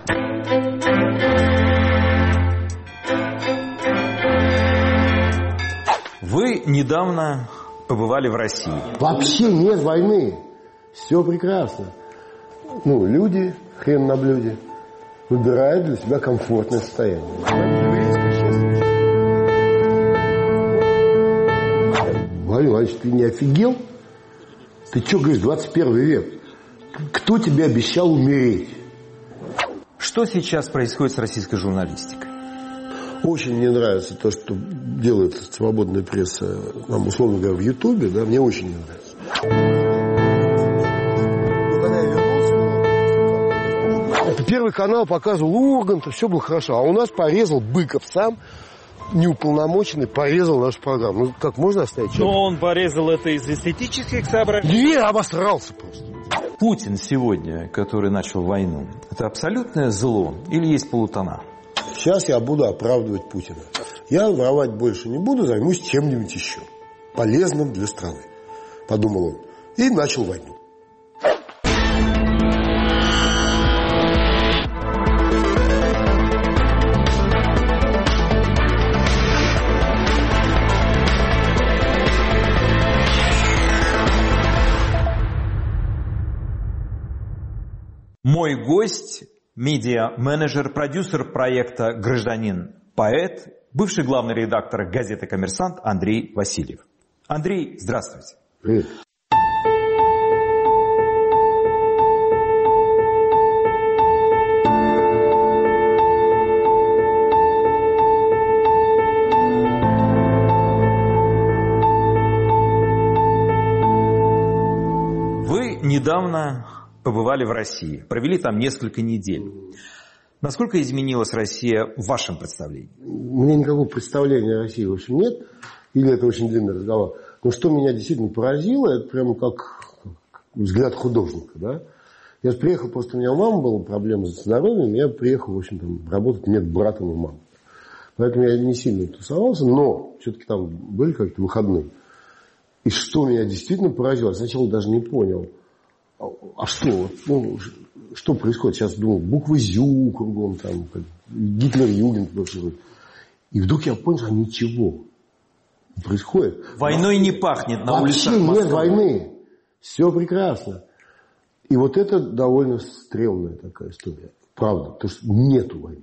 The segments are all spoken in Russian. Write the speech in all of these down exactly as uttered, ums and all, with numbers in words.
Вы недавно побывали в России. Вообще нет войны. Все прекрасно. Ну, люди, хрен на блюде, выбирают для себя комфортное состояние. Владимир Владимирович, ты не офигел? Ты что говоришь, двадцать первый век? Кто тебе обещал умереть? Что сейчас происходит с российской журналистикой? Очень мне нравится то, что делает свободная пресса, нам, условно говоря, в Ютубе, да, мне очень не нравится. Это Первый канал показывал Урганта, все было хорошо, а у нас порезал Быков сам, неуполномоченный, порезал нашу программу. Ну, как можно оставить человека? Но он порезал это из эстетических соображений. Не, обосрался просто. Путин сегодня, который начал войну, это абсолютное зло или есть полутона? Сейчас я буду оправдывать Путина. Я воровать больше не буду, займусь чем-нибудь еще. Полезным для страны. Подумал он. И начал войну. Мой гость – медиа-менеджер, продюсер проекта «Гражданин-поэт», бывший главный редактор газеты «Коммерсант» Андрей Васильев. Андрей, здравствуйте. Привет. Вы недавно побывали в России, провели там несколько недель. Насколько изменилась Россия в вашем представлении? У меня никакого представления о России в общем нет. Или это очень длинный разговор. Но что меня действительно поразило, это прямо как взгляд художника. Да? Я же приехал, просто у меня у мамы была проблема с здоровьем, я приехал, в общем, там, работать медбратом у мамы. Поэтому я не сильно тусовался, но все-таки там были как-то выходные. И что меня действительно поразило, сначала даже не понял. А что? Ну, что происходит? Сейчас думал, буквы ЗЮ кругом, там, Гитлер-Югент. И вдруг я понял, что ничего не происходит. Войной не пахнет на улицах Москвы. Москвы. Нет войны. Все прекрасно. И вот это довольно стрёмная такая история. Правда, потому что нету войны.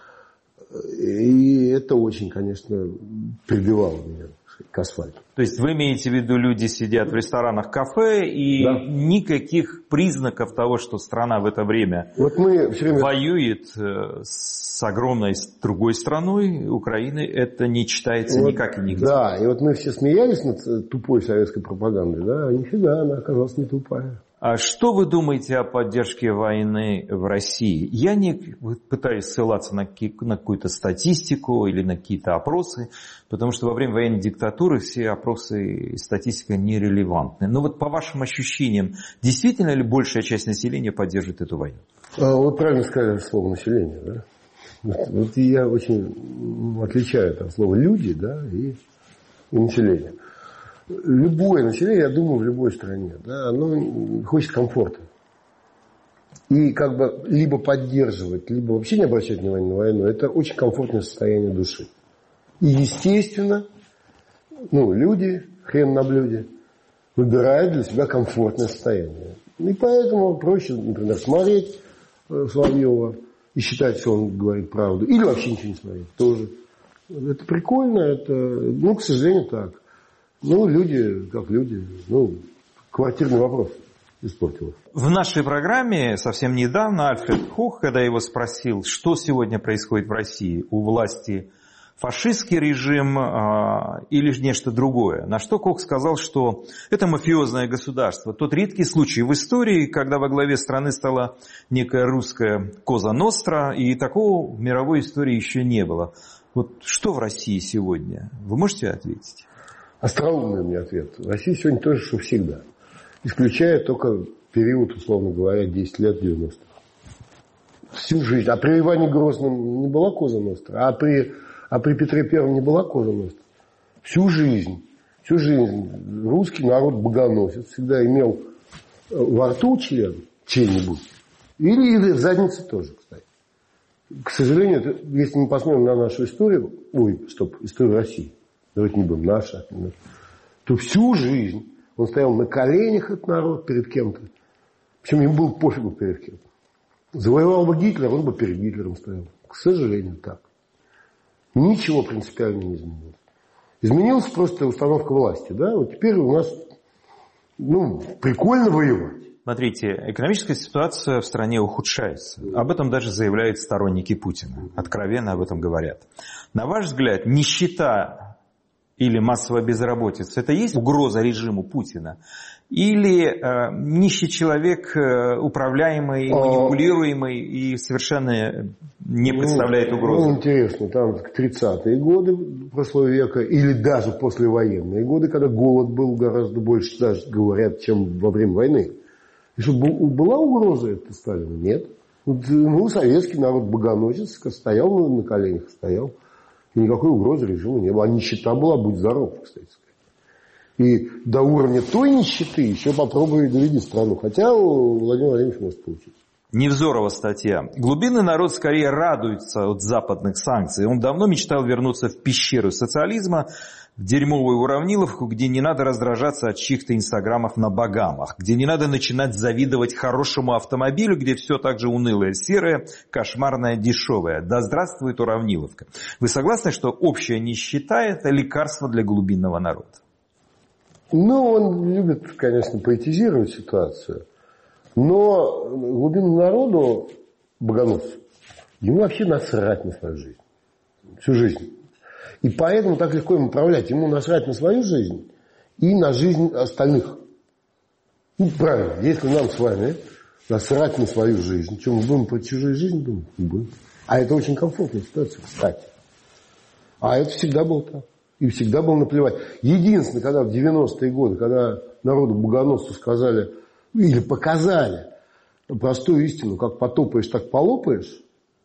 И это очень, конечно, прибивало меня к асфальту. То есть вы имеете в виду, люди сидят в ресторанах, кафе, и да. Никаких признаков того, что страна в это время, вот мы все время воюет с огромной другой страной, Украиной, это не читается вот, никак и нигде. Да, и вот мы все смеялись над тупой советской пропагандой, да, а нифига, она оказалась не тупая. А что вы думаете о поддержке войны в России? Я не пытаюсь ссылаться на какую-то статистику или на какие-то опросы, потому что во время военной диктатуры все опросы и статистика нерелевантны. Но вот по вашим ощущениям, действительно ли большая часть населения поддерживает эту войну? А, вы правильно сказали слово «население», да? Вот, вот я очень отличаю там слово «люди», да, и, и «население». Любое население, я думаю, в любой стране, да, оно хочет комфорта. И как бы либо поддерживать, либо вообще не обращать внимания на войну, это очень комфортное состояние души. И, естественно, ну, люди, хрен на блюде, выбирают для себя комфортное состояние. И поэтому проще, например, смотреть Соловьева и считать, что он говорит правду. Или вообще ничего не смотреть тоже. Это прикольно, это, ну, к сожалению, так. Ну, люди, как люди, ну, квартирный вопрос испортил. В нашей программе совсем недавно Альфред Хох, когда его спросил, что сегодня происходит в России, у власти фашистский режим э, или нечто другое, на что Хох сказал, что это мафиозное государство. Тот редкий случай в истории, когда во главе страны стала некая русская Коза Ностра, и такого в мировой истории еще не было. Вот что в России сегодня? Вы можете ответить? Остроумный у меня ответ. В России сегодня то же, что всегда. Исключая только период, условно говоря, десять лет девяностых. Всю жизнь. А при Иване Грозном не была Коза Ностра, а при, а при Петре Первом не была Коза Ностра. Всю жизнь. Всю жизнь русский народ богоносец. Всегда имел во рту член чей-нибудь. Или в заднице тоже, кстати. К сожалению, это, если мы посмотрим на нашу историю, ой, стоп, историю России, давайте не будем, наша, то всю жизнь он стоял на коленях, этот народ, перед кем-то. Причем ему было пофигу перед кем. Завоевал бы Гитлер, он бы перед Гитлером стоял. К сожалению, так. Ничего принципиально не изменилось. Изменилась просто установка власти. Да? Вот теперь у нас ну, прикольно воевать. Смотрите, экономическая ситуация в стране ухудшается. Об этом даже заявляют сторонники Путина. Откровенно об этом говорят. На ваш взгляд, нищета или массовая безработица – это есть угроза режиму Путина? Или э, нищий человек, э, управляемый, манипулируемый и совершенно не представляет угрозы? Ну, интересно, там тридцатые годы прошлого века или даже послевоенные годы, когда голод был гораздо больше, даже говорят, чем во время войны. И что, была угроза это Сталина? Нет. Ну, советский народ богоносец, стоял на коленях, стоял. И никакой угрозы режиму не было. А нищета была, будь здоров, кстати сказать. И до уровня той нищеты еще попробуй доведи страну. Хотя у Владимира Владимировича может получиться. Невзорова статья. Глубинный народ скорее радуется от западных санкций. Он давно мечтал вернуться в пещеру социализма, в дерьмовую уравниловку, где не надо раздражаться от чьих-то инстаграмов на Багамах, где не надо начинать завидовать хорошему автомобилю, где все так же унылое, серое, кошмарное, дешевое. Да здравствует уравниловка. Вы согласны, что общая нищета – это лекарство для глубинного народа? Ну, он любит, конечно, поэтизировать ситуацию. Но глубинному народу, богоносцу, ему вообще насрать на свою жизнь. Всю жизнь. И поэтому так легко им управлять. Ему насрать на свою жизнь и на жизнь остальных. Ну, правильно. Если нам с вами насрать на свою жизнь, что мы будем про чужую жизнь думать? Не будем. А это очень комфортная ситуация, кстати. А это всегда было так. И всегда было наплевать. Единственное, когда в девяностые годы, когда народу богоносцу сказали, или показали простую истину, как потопаешь, так полопаешь,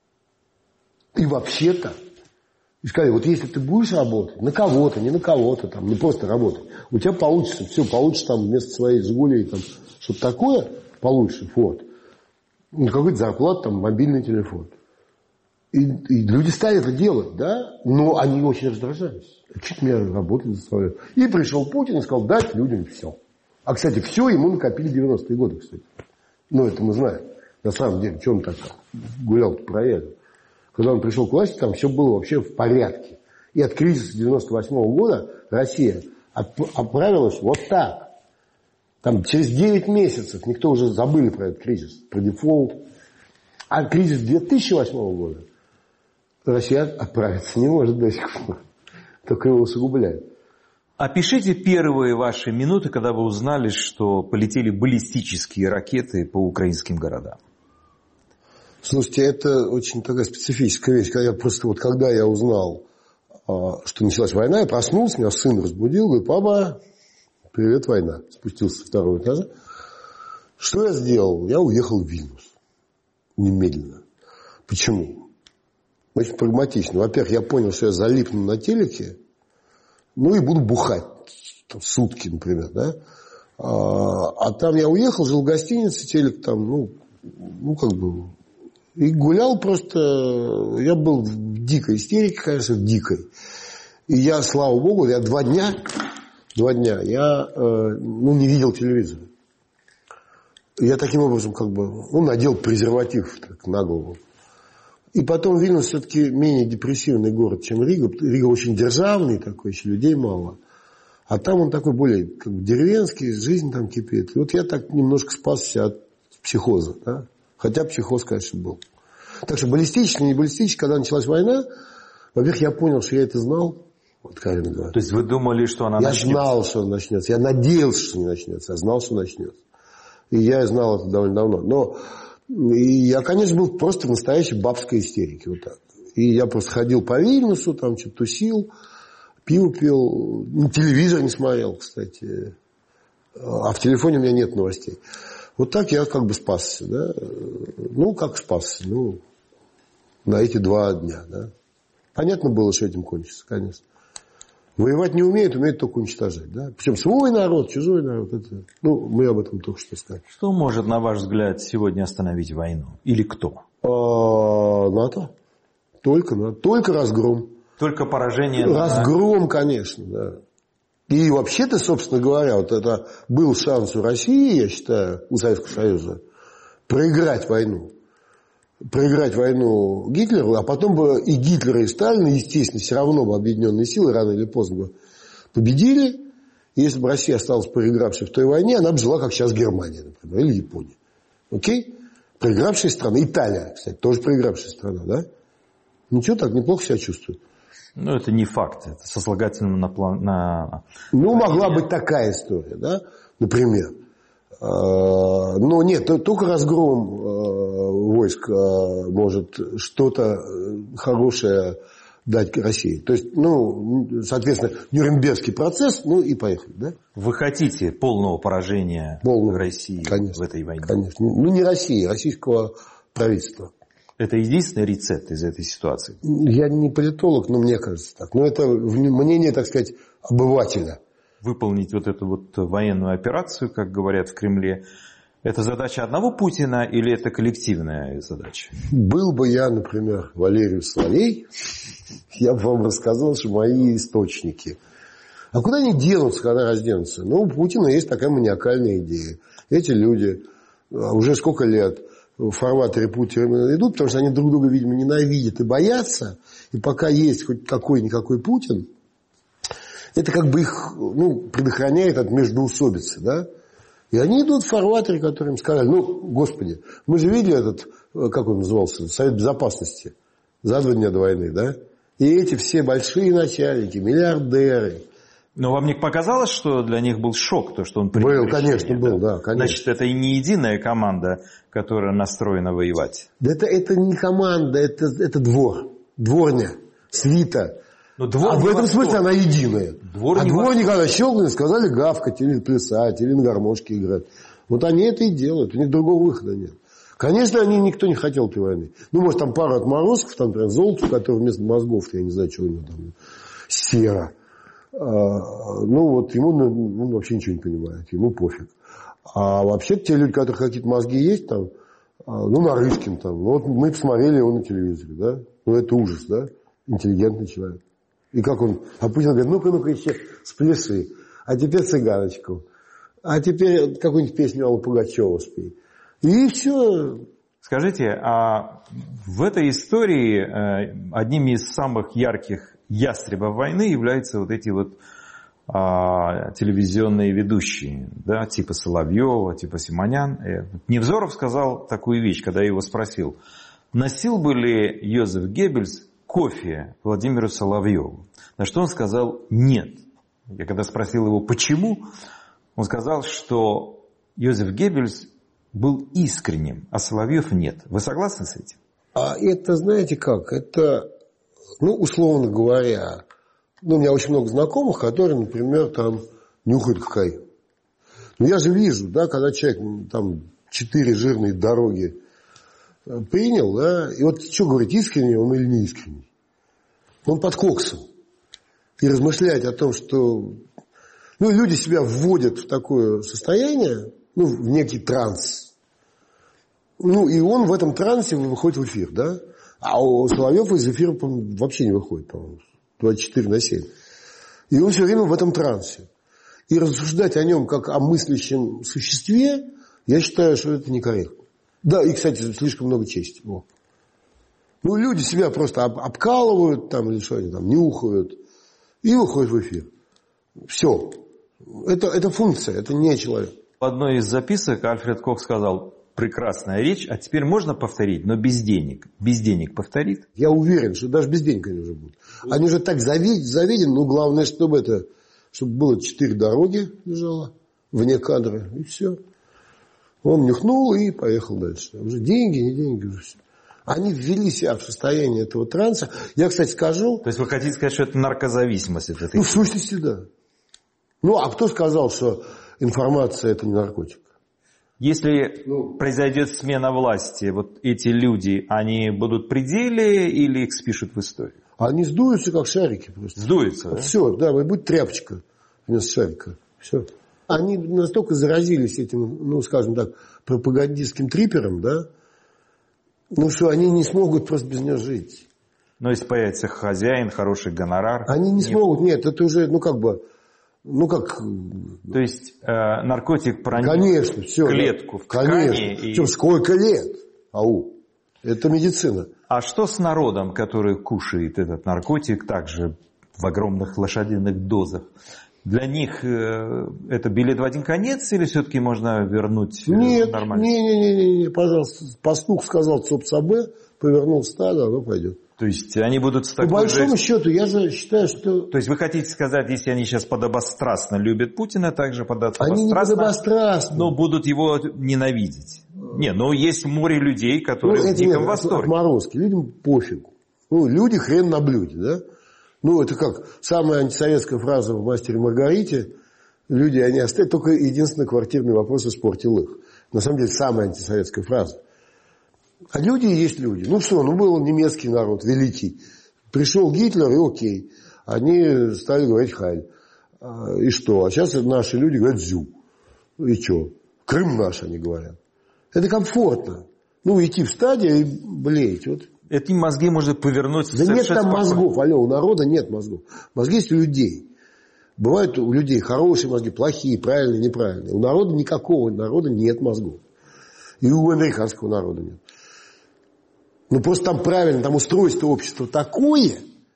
и вообще-то, и сказали, вот если ты будешь работать на кого-то, не на кого-то, там, не просто работать, у тебя получится, все, получишь там вместо своей «Жигулей» там, что-то такое, получишь, вот, ну, какую-то зарплату, там, мобильный телефон. И, и люди стали это делать, да, но они очень раздражались. Чуть меня работать заставляют. И пришел Путин и сказал, дать людям все. А, кстати, все ему накопили в девяностые годы, кстати. Ну, это мы знаем. На самом деле, что он так гулял-то проверил. Когда он пришел к власти, там все было вообще в порядке. И от кризиса девяносто восьмого года Россия оправилась вот так. Там через девять месяцев, никто уже забыли про этот кризис, про дефолт. А кризис две тысячи восьмого года Россия отправиться не может до сих пор. Только его усугубляет. Опишите первые ваши минуты, когда вы узнали, что полетели баллистические ракеты по украинским городам. Слушайте, это очень такая специфическая вещь. Когда я просто вот когда я узнал, что началась война, я проснулся, меня сын разбудил, говорит, папа, привет, война. Спустился со второго этажа. Что я сделал? Я уехал в Вильнюс. Немедленно. Почему? Очень прагматично. Во-первых, я понял, что я залипну на телеке, ну и буду бухать там, сутки, например, да. А, а там я уехал, жил в гостинице, телек там, ну, ну как бы, и гулял просто. Я был в дикой истерике, конечно, в дикой. И я, слава богу, я два дня, два дня я э, ну, не видел телевизора. Я таким образом как бы, ну, надел презерватив так, на голову. И потом Вильнюс все-таки менее депрессивный город, чем Рига. Рига очень державный такой, еще людей мало. А там он такой более как бы, деревенский, жизнь там кипит. И вот я так немножко спасся от психоза. Да? Хотя психоз, конечно, был. Так что баллистически, не баллистически, когда началась война, во-первых, я понял, что я это знал. Вот, откровенно говоря. То есть вы думали, что она я начнется? Я знал, что она начнется. Я надеялся, что не начнется. Я знал, что начнется. И я знал это довольно давно. Но и я, конечно, был просто в настоящей бабской истерике. Вот так. И я просто ходил по Вильнюсу, там что-то тусил, пиво пил. Ну, телевизор не смотрел, кстати. А в телефоне у меня нет новостей. Вот так я как бы спасся. Да? Ну, как спасся? Ну, на эти два дня. Да? Понятно было, что этим кончится, конечно. Воевать не умеют, умеют только уничтожать. Да? Причем свой народ, чужой народ. Это, ну, мы об этом только что сказали. Что может, на ваш взгляд, сегодня остановить войну? Или кто? А, НАТО. Только НАТО. Только разгром. Только поражение. Разгром, конечно, да. И вообще-то, собственно говоря, вот это был шанс у России, я считаю, у Советского Союза, проиграть войну. Проиграть войну Гитлеру, а потом бы и Гитлера, и Сталина, естественно, все равно бы объединенные силы рано или поздно бы победили. И если бы Россия осталась проигравшей в той войне, она бы жила, как сейчас Германия, например, или Япония. Окей? Проигравшая страна. Италия, кстати, тоже проигравшая страна, да? Ничего, так неплохо себя чувствует. Ну, это не факт. Это сослагательным на план... На... Ну, могла быть такая история, да? Например. Но нет, только разгром войск может что-то хорошее дать России. То есть, ну, соответственно, Нюрнбергский процесс, ну и поехали, да? Вы хотите полного поражения полного. России, конечно, в этой войне? Конечно. Ну, не России, российского правительства. Это единственный рецепт из этой ситуации? Я не политолог, но мне кажется так. Но это мнение, так сказать, обывателя. Выполнить вот эту вот военную операцию, как говорят в Кремле, это задача одного Путина или это коллективная задача? Был бы я, например, Валерий Соловей, я бы вам рассказал, что мои источники. А куда они денутся, когда разденутся? Ну, у Путина есть такая маниакальная идея. Эти люди уже сколько лет в фарватере Путина идут, потому что они друг друга, видимо, ненавидят и боятся. И пока есть хоть какой-никакой Путин, это как бы их, ну, предохраняет от междоусобицы, да? И они идут в фарватере, который им сказали, ну, господи, мы же видели этот, как он назывался, Совет Безопасности за два дня до войны, да? И эти все большие начальники, миллиардеры. Но вам не показалось, что для них был шок, то, что он принял Был, решение, конечно, был, да, конечно. Значит, это и не единая команда, которая настроена воевать. Да это, это не команда, это, это двор, дворня, свита. Но двор а в этом смысле она единая. Двор а дворник, когда щелкнули, сказали гавкать или плясать, или на гармошке играть. Вот они это и делают, у них другого выхода нет. Конечно, они никто не хотел этой войны. Ну, может, там пару отморозков, там, например, Золотов, который вместо мозгов, я не знаю, что у него там, сера. А, ну, вот ему ну, он вообще ничего не понимает, ему пофиг. А вообще те люди, у которых какие-то мозги есть, там, ну, Нарышкин там, ну, вот мы посмотрели его на телевизоре, да? Ну, это ужас, да? Интеллигентный человек. И как он... А Путин говорит, ну-ка, ну-ка, еще спляши. А теперь цыганочку. А теперь какую-нибудь песню Аллы Пугачева спей. И все. Скажите, а в этой истории одними из самых ярких ястребов войны являются вот эти вот а, телевизионные ведущие, да, типа Соловьева, типа Симонян. Невзоров сказал такую вещь, когда я его спросил, носил бы ли Йозеф Геббельс кофе Владимиру Соловьеву. На что он сказал нет. Я когда спросил его, почему, он сказал, что Йозеф Геббельс был искренним, а Соловьев нет. Вы согласны с этим? А это, знаете как, это, ну, условно говоря, ну, у меня очень много знакомых, которые, например, там нюхают кокаин. Ну, я же вижу, да, когда человек там четыре жирные дороги принял, да, и вот что говорить, искренний он или не искренний? Он под коксом. И размышлять о том, что ну, люди себя вводят в такое состояние, ну, в некий транс. Ну, и он в этом трансе выходит в эфир, да? А у Соловьев из эфира вообще не выходит, по-моему, двадцать четыре на семь. И он все время в этом трансе. И рассуждать о нем как о мыслящем существе, я считаю, что это некорректно. Да, и, кстати, слишком много чести. О. Ну, люди себя просто об, обкалывают, там, или что они там, нюхают, и выходят в эфир. Все. Это, это функция, это не человек. В одной из записок Альфред Кох сказал, прекрасная речь, а теперь можно повторить, но без денег. Без денег повторит? Я уверен, что даже без денег они уже будут. Они уже так заведены, но главное, чтобы это, чтобы было четыре дороги лежало вне кадра, и все. Он нюхнул и поехал дальше. Уже деньги, не деньги, уже все. Они ввели себя в состояние этого транса. Я, кстати, скажу... То есть вы хотите сказать, что это наркозависимость? Это ну, в сущности, да. Ну, а кто сказал, что информация – это не наркотик? Если ну, произойдет смена власти, вот эти люди, они будут при деле или их спишут в историю? Они сдуются, как шарики просто. Сдуются, да? Все, да, будет тряпочка вместо шарика. Все. Они настолько заразились этим, ну, скажем так, пропагандистским трипером, да, Ну что, они не смогут просто без нее жить. Но если появится хозяин, хороший гонорар... Они не нет. смогут, нет, это уже, ну как бы, ну как... То есть э, наркотик проник конечно, все, в клетку, да, в ткани... Конечно, И... Причем сколько лет? Ау, это медицина. А что с народом, который кушает этот наркотик также в огромных лошадиных дозах? Для них э, это билет в один конец или все-таки можно вернуть э, нет, нормально? Нет, нет, нет, не, пожалуйста. Пастух сказал цоп-сабе, повернул стадо, оно пойдет. То есть они будут с По такой большому же... счету, я же считаю, что... То есть вы хотите сказать, если они сейчас подобострастно любят Путина, также подобострастно, они не подобострастно, но будут его ненавидеть? Не, ну есть море людей, которые ну, в диком нет, восторге. Отморозки, людям пофигу. Ну, люди хрен на блюде, да? Ну, это как самая антисоветская фраза в «Мастере и Маргарите». Люди, они оставят, только единственный квартирный вопрос испортил их. На самом деле, самая антисоветская фраза. А люди есть люди. Ну что, ну был немецкий народ, великий. Пришел Гитлер, и окей. Они стали говорить «Хайль». И что? А сейчас наши люди говорят «Зю». И что? Крым наш, они говорят. Это комфортно. Ну, идти в стадию и блеять. Вот. Эти мозги можно повернуть... Да нет там спокойно. Мозгов, алло, у народа нет мозгов. Мозги есть у людей. Бывают у людей хорошие мозги, плохие, правильные, неправильные. У народа никакого народа нет мозгов. И у американского народа нет. Ну, просто там правильно, там устройство общества такое,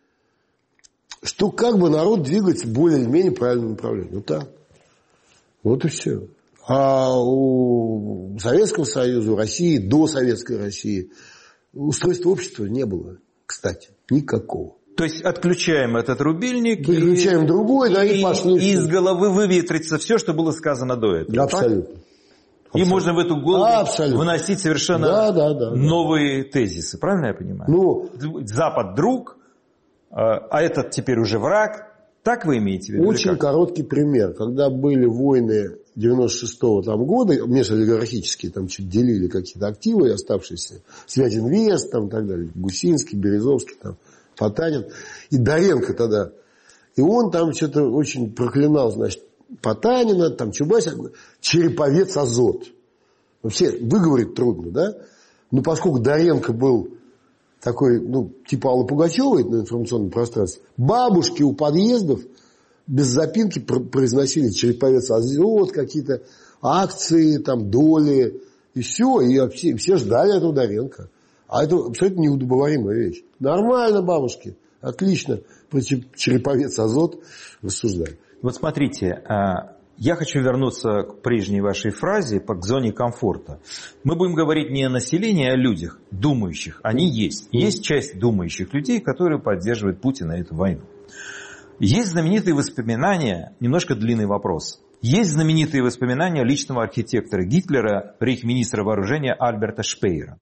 что как бы народ двигается более или менее правильном направлении. Вот так. Вот и все. А у Советского Союза, у России, до Советской России, устройства общества не было, кстати, никакого. То есть отключаем этот рубильник. Переключаем и, другой, да, и, и пошли. И из головы выветрится все, что было сказано до этого. Абсолютно. И Абсолютно. можно в эту голову Абсолютно. выносить совершенно да, да, да, новые да. тезисы. Правильно я понимаю? Ну, Запад друг, а этот теперь уже враг. Так вы имеете в виду? Очень короткий пример. Когда были войны девяносто шестого там года, межолигархические, там чуть делили какие-то активы оставшиеся, Связинвест, там и так далее, Гусинский, Березовский, там, Потанин. И Доренко тогда. И он там что-то очень проклинал, значит, Потанина, там Чубайса, Череповец Азот. Вообще выговорить трудно, да? Но поскольку Доренко был такой, ну, типа Аллы Пугачевой на информационном пространстве, бабушки у подъездов без запинки произносили Череповец Азот, какие-то акции, там, доли, и все, и все, все ждали этого Доренко. А это абсолютно неудобоваримая вещь. Нормально, бабушки, отлично, про Череповец Азот рассуждали. Вот смотрите, я хочу вернуться к прежней вашей фразе, к зоне комфорта. Мы будем говорить не о населении, а о людях, думающих. Они есть. Есть часть думающих людей, которые поддерживают Путина эту войну. Есть знаменитые воспоминания, немножко длинный вопрос. Есть знаменитые воспоминания личного архитектора Гитлера, рейхсминистра вооружения Альберта Шпеера.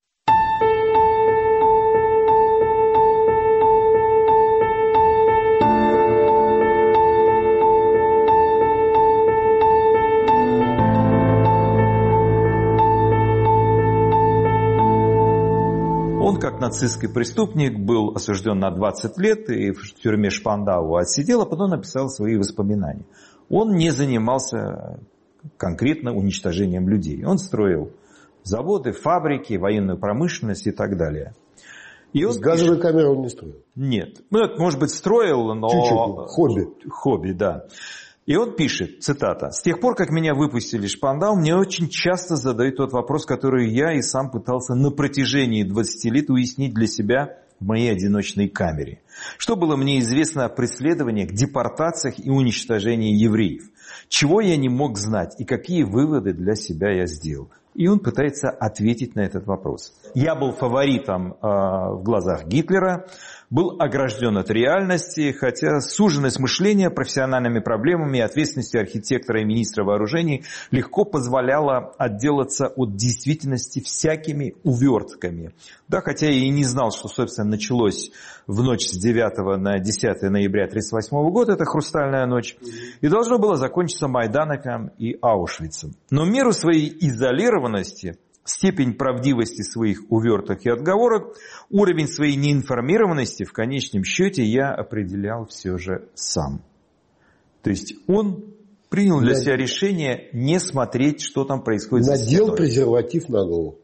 Он, как нацистский преступник, был осужден на двадцать лет и в тюрьме Шпандау отсидел, а потом написал свои воспоминания. Он не занимался конкретно уничтожением людей. Он строил заводы, фабрики, военную промышленность и так далее. И он газовые камеры он не строил? Нет. Ну, это, может быть, строил, но... Чуть-чуть. Хобби. Хобби, да. И он пишет, цитата, «С тех пор, как меня выпустили из Шпандау, мне очень часто задают тот вопрос, который я и сам пытался на протяжении двадцати лет уяснить для себя в моей одиночной камере. Что было мне известно о преследованиях, депортациях и уничтожении евреев? Чего я не мог знать и какие выводы для себя я сделал?» И он пытается ответить на этот вопрос. Я был фаворитом э, в глазах Гитлера, был огражден от реальности, хотя суженность мышления профессиональными проблемами и ответственностью архитектора и министра вооружений легко позволяла отделаться от действительности всякими увертками. Да, хотя я и не знал, что, собственно, началось в ночь с девятого на десятое ноября тысяча девятьсот тридцать восьмого года, это «Хрустальная ночь», и должно было закончиться Майданом и Аушвицем. Но в меру своей изолированности, степень правдивости своих уверток и отговорок, уровень своей неинформированности в конечном счете я определял все же сам. То есть он принял для себя решение не смотреть, что там происходит. Надел презерватив на голову.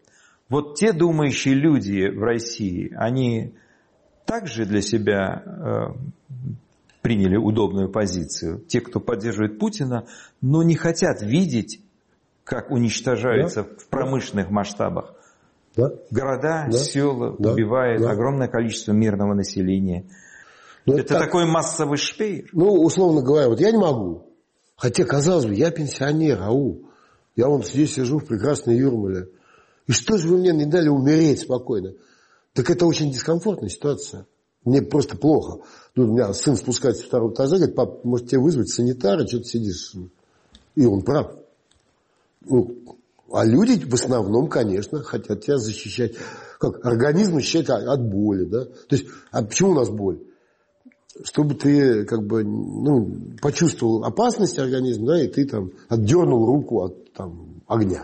Вот те думающие люди в России, они также для себя э, приняли удобную позицию. Те, кто поддерживает Путина, но не хотят видеть, как уничтожаются да? в промышленных масштабах да? города, да? села, да? убивает да? огромное количество мирного населения. Но это это так... такой массовый шпеер. Ну, условно говоря, вот я не могу. Хотя, казалось бы, я пенсионер, ау. Я вон здесь сижу в прекрасной Юрмале. И что же вы мне не дали умереть спокойно? Так это очень дискомфортная ситуация. Мне просто плохо. Ну, у меня сын спускается с второго этажа, говорит: пап, может тебе вызвать санитара, что ты сидишь? И он прав. Ну, а люди в основном, конечно, хотят тебя защищать. Как организм защищает от боли, да? То есть, а почему у нас боль? Чтобы ты как бы ну, почувствовал опасность организма, да, и ты там отдернул руку от там, огня.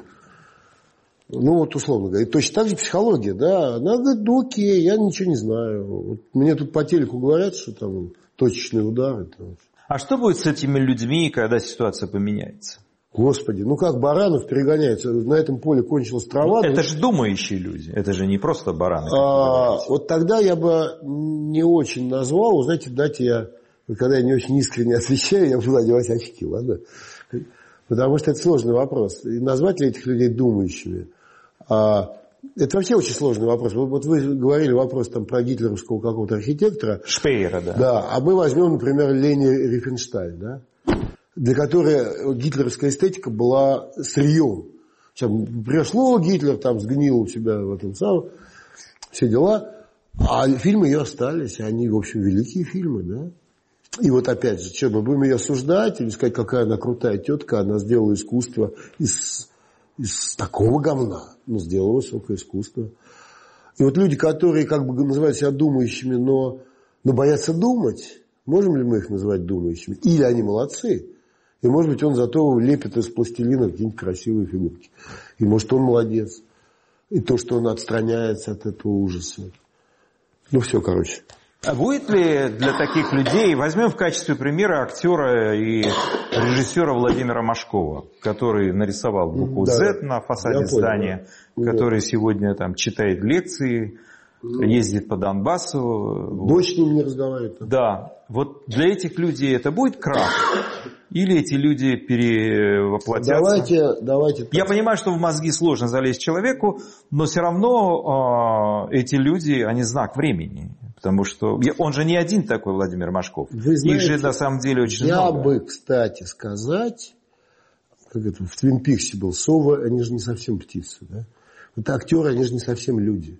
Ну, вот условно говоря. И точно так же психология, да. Она говорит: ну окей, я ничего не знаю. Вот мне тут по телеку говорят, что там точечный удар. Это... А что будет с этими людьми, когда ситуация поменяется? Господи, ну как баранов перегоняются? На этом поле кончилась трава. Это же думающие люди, это же не просто бараны. А, вот тогда я бы не очень назвал, знаете, дайте я, когда я не очень искренне освещаю, я буду одевать очки, ладно? Потому что это сложный вопрос. И назвать ли этих людей думающими? А, это вообще очень сложный вопрос. Вот, вот вы говорили вопрос там про гитлеровского какого-то архитектора. Шпеера, да. Да, а мы возьмем, например, Лени Рифеншталь, да? Для которой гитлеровская эстетика была сырьем. Пришло, Гитлер там сгнил у себя в этом самом, все дела, а фильмы ее остались, и они, в общем, великие фильмы, да. И вот опять же, что, мы будем ее осуждать или сказать, какая она крутая тетка, она сделала искусство из, из такого говна, но сделала высокое искусство. И вот люди, которые как бы называют себя думающими, но, но боятся думать, можем ли мы их называть думающими? Или они молодцы? И, может быть, он зато лепит из пластилина какие-нибудь красивые фигурки. И, может, он молодец. И то, что он отстраняется от этого ужаса. Ну, все, короче. А будет ли для таких людей, возьмем в качестве примера актера и режиссера Владимира Машкова, который нарисовал букву да, «З» на фасаде здания, понял. Который да. сегодня там читает лекции, ездит по Донбассу. Дочь с ним не разговаривает. Да. Вот для этих людей это будет крах? Или эти люди перевоплотятся? Давайте, давайте. Я понимаю, что в мозги сложно залезть человеку, но все равно э, эти люди, они знак времени. Потому что он же не один такой, Владимир Машков. Вы знаете, их же на самом деле очень я много. Я бы, кстати, сказать, как это в Твин Пиксе был, совы, они же не совсем птицы. Да? Вот актеры, они же не совсем люди.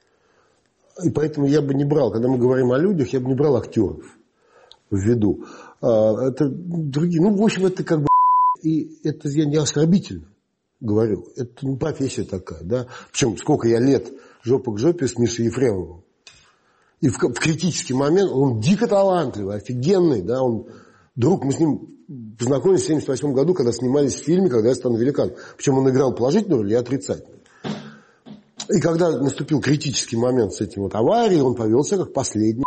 И поэтому я бы не брал, когда мы говорим о людях, я бы не брал актеров в виду. А, это другие, ну, в общем, это как бы, и это я не оскорбительно говорю, это ну, профессия такая, да. Причем сколько я лет жопа к жопе с Мишей Ефремовым. И в, в критический момент он дико талантливый, офигенный, да, он, друг, мы с ним познакомились в семьдесят восьмом году, когда снимались в фильме «Когда я стану великан». Причем он играл положительную роль, я отрицательную. И когда наступил критический момент с этим вот аварией, он повел себя как последний.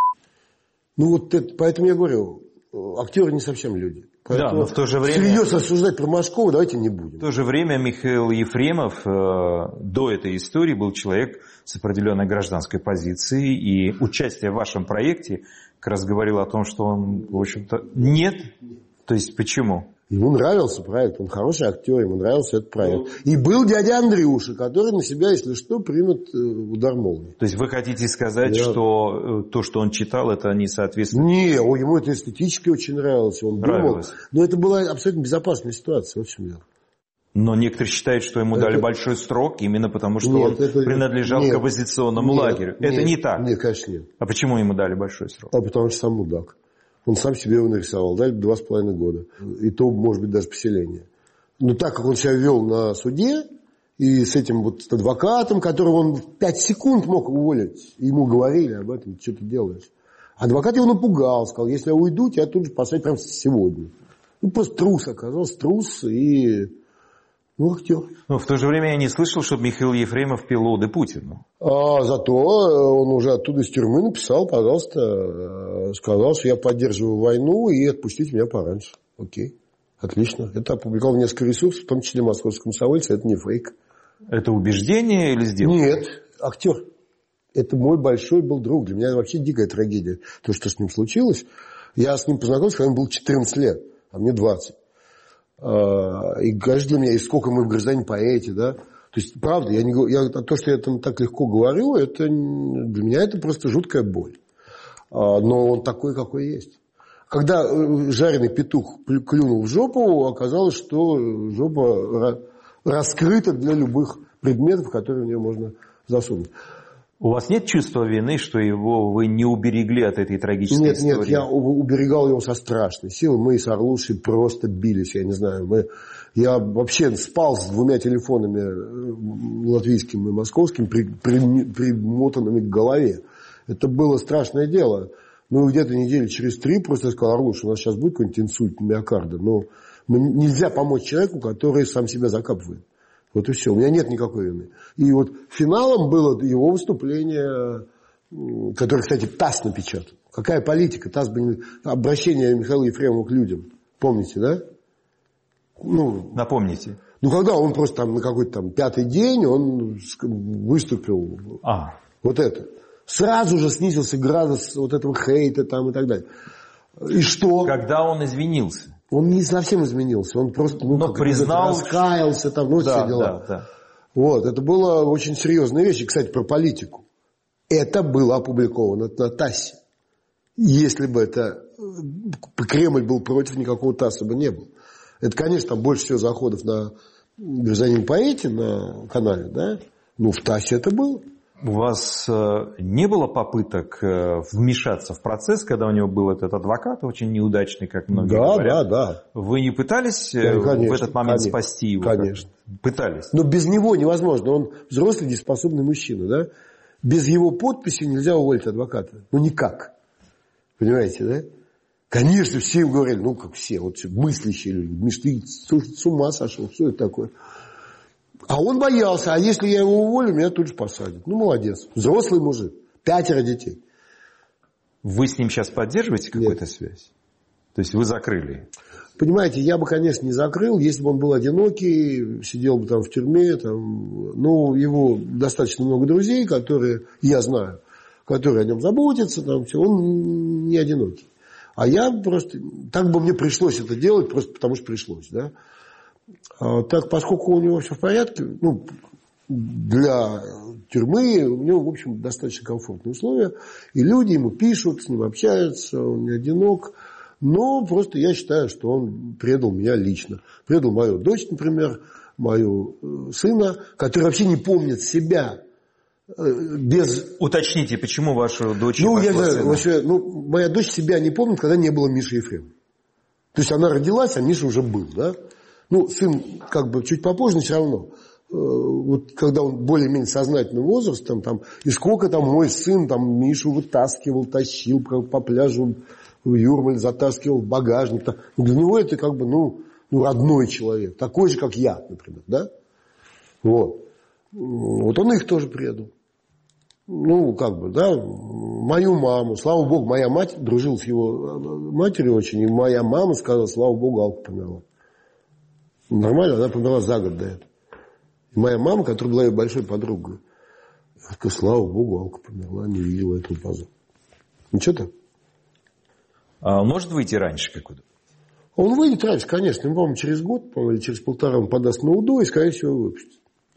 Ну вот это, поэтому я говорю, актеры не совсем люди. Поэтому да, но в то же время... Всерьез осуждать про Машкова давайте не будем. В то же время Михаил Ефремов э, до этой истории был человек с определенной гражданской позицией. И участие в вашем проекте как раз говорило о том, что он, в общем-то, нет. То есть почему? Ему нравился проект, он хороший актер, ему нравился этот проект. И был дядя Андрюша, который на себя, если что, примет удар молнии. То есть вы хотите сказать, Я... что то, что он читал, это не соответствует? Не, ему это эстетически очень нравилось, он нравилось. думал. Но это была абсолютно безопасная ситуация, в общем дело. Но некоторые считают, что ему это... дали большой срок, именно потому что нет, он это... принадлежал нет, к оппозиционному нет, лагерю. Нет, это не так? Нет, конечно, нет. А почему ему дали большой срок? А потому что сам мудак. Он сам себе его нарисовал. Дали два с половиной года. И то, может быть, даже поселение. Но так как он себя вел на суде, и с этим вот адвокатом, которого он в пять секунд мог уволить, и ему говорили об этом, что ты делаешь. Адвокат его напугал, сказал, если я уйду, тебя тут же посадят прямо сегодня. Ну, просто трус оказался, трус и... Ну, актер. Но в то же время я не слышал, чтобы Михаил Ефремов пел оды Путину. А, зато он уже оттуда из тюрьмы написал, пожалуйста, сказал, что я поддерживаю войну и отпустите меня пораньше. Окей, отлично. Это опубликовал в несколько ресурсов, в том числе «Московском комсомольце», это не фейк. Это убеждение или сделка? Нет, актер. Это мой большой был друг. Для меня вообще дикая трагедия. То, что с ним случилось. Я с ним познакомился, когда ему было четырнадцать лет, а мне двадцать. И, конечно, для меня, и сколько мы в «Гражданин поэте», да. То есть, правда, я не, я, то, что я там так легко говорю, это, для меня это просто жуткая боль. Но он такой, какой есть. Когда жареный петух клюнул в жопу, оказалось, что жопа раскрыта для любых предметов, которые в нее можно засунуть. У вас нет чувства вины, что его вы не уберегли от этой трагической нет, истории? Нет, нет, я уберегал его со страшной силой. Мы с Орлушей просто бились, я не знаю. Мы, я вообще спал с двумя телефонами, латвийским и московским, при, при, примотанными к голове. Это было страшное дело. Ну, где-то недели через три просто сказал: Орлуша, у нас сейчас будет какой-нибудь инсульт миокарда. Но нельзя помочь человеку, который сам себя закапывает. Вот и все. У меня нет никакой вины. И вот финалом было его выступление, которое, кстати, ТАСС напечатал. Какая политика? ТАСС, обращение Михаила Ефремова к людям. Помните, да? Ну, напомните. Ну, когда он просто там на какой-то там пятый день, он выступил. А. Вот это. Сразу же снизился градус вот этого хейта там и так далее. И что? Когда он извинился. Он не совсем изменился, он просто ну, но признал, раскаялся, там, ну, да, все дела. Да, да. Вот, это была очень серьезная вещь. И, кстати, про политику. Это было опубликовано на ТАССе. Если бы это Кремль был против, никакого ТАССа бы не было. Это, конечно, там больше всего заходов на «Гражданин поэте» на канале, да? Ну, в ТАССе это было. У вас не было попыток вмешаться в процесс, когда у него был этот адвокат, очень неудачный, как многие да, говорят? Да, да, да. Вы не пытались да, конечно, в этот момент конечно, спасти его? Конечно. Пытались. Но без него невозможно. Он взрослый, дееспособный мужчина, да? Без его подписи нельзя уволить адвоката. Ну, никак. Понимаете, да? Конечно, все им говорили, ну, как все, вот все мыслящие люди. Миш, ты с ума сошел, что это такое? А он боялся, а если я его уволю, меня тут же посадят. Ну, молодец. Взрослый мужик. Пятеро детей. Вы с ним сейчас поддерживаете какую-то связь? То есть вы закрыли? Понимаете, я бы, конечно, не закрыл, если бы он был одинокий, сидел бы там в тюрьме. Там, ну, его достаточно много друзей, которые, я знаю, которые о нем заботятся. Там, все. Он не одинокий. А я просто... Так бы мне пришлось это делать, просто потому что пришлось, да. А так, поскольку у него все в порядке, ну, для тюрьмы у него, в общем, достаточно комфортные условия. И люди ему пишут, с ним общаются, он не одинок. Но просто я считаю, что он предал меня лично. Предал мою дочь, например, мою сына, который вообще не помнит себя без... Уточните, почему вашу дочь... Ну, я знаю, вообще, ну, моя дочь себя не помнит, когда не было Миши Ефремова. То есть она родилась, а Миша уже был, да? Ну, сын как бы чуть попозже, но все равно. Вот когда он более-менее сознательный возраст, там, там, и сколько там мой сын там Мишу вытаскивал, тащил по, по пляжу в Юрмаль, затаскивал в багажник. Там. Для него это как бы, ну, ну, родной человек. Такой же, как я, например, да? Вот. Вот он их тоже предал. Ну, как бы, да, мою маму, слава богу, моя мать дружила с его матерью очень, и моя мама сказала, слава богу, Алка померла. Нормально, она померла за год до этого. И моя мама, которая была ее большой подругой, я сказала, слава богу, Алка померла, не видела этого позора. Ну, что так? А он может выйти раньше, как вы думаете? Он выйдет раньше, конечно. Ну, по-моему, через год, по-моему, или через полтора он подаст на УДО и, скорее всего, выпустит.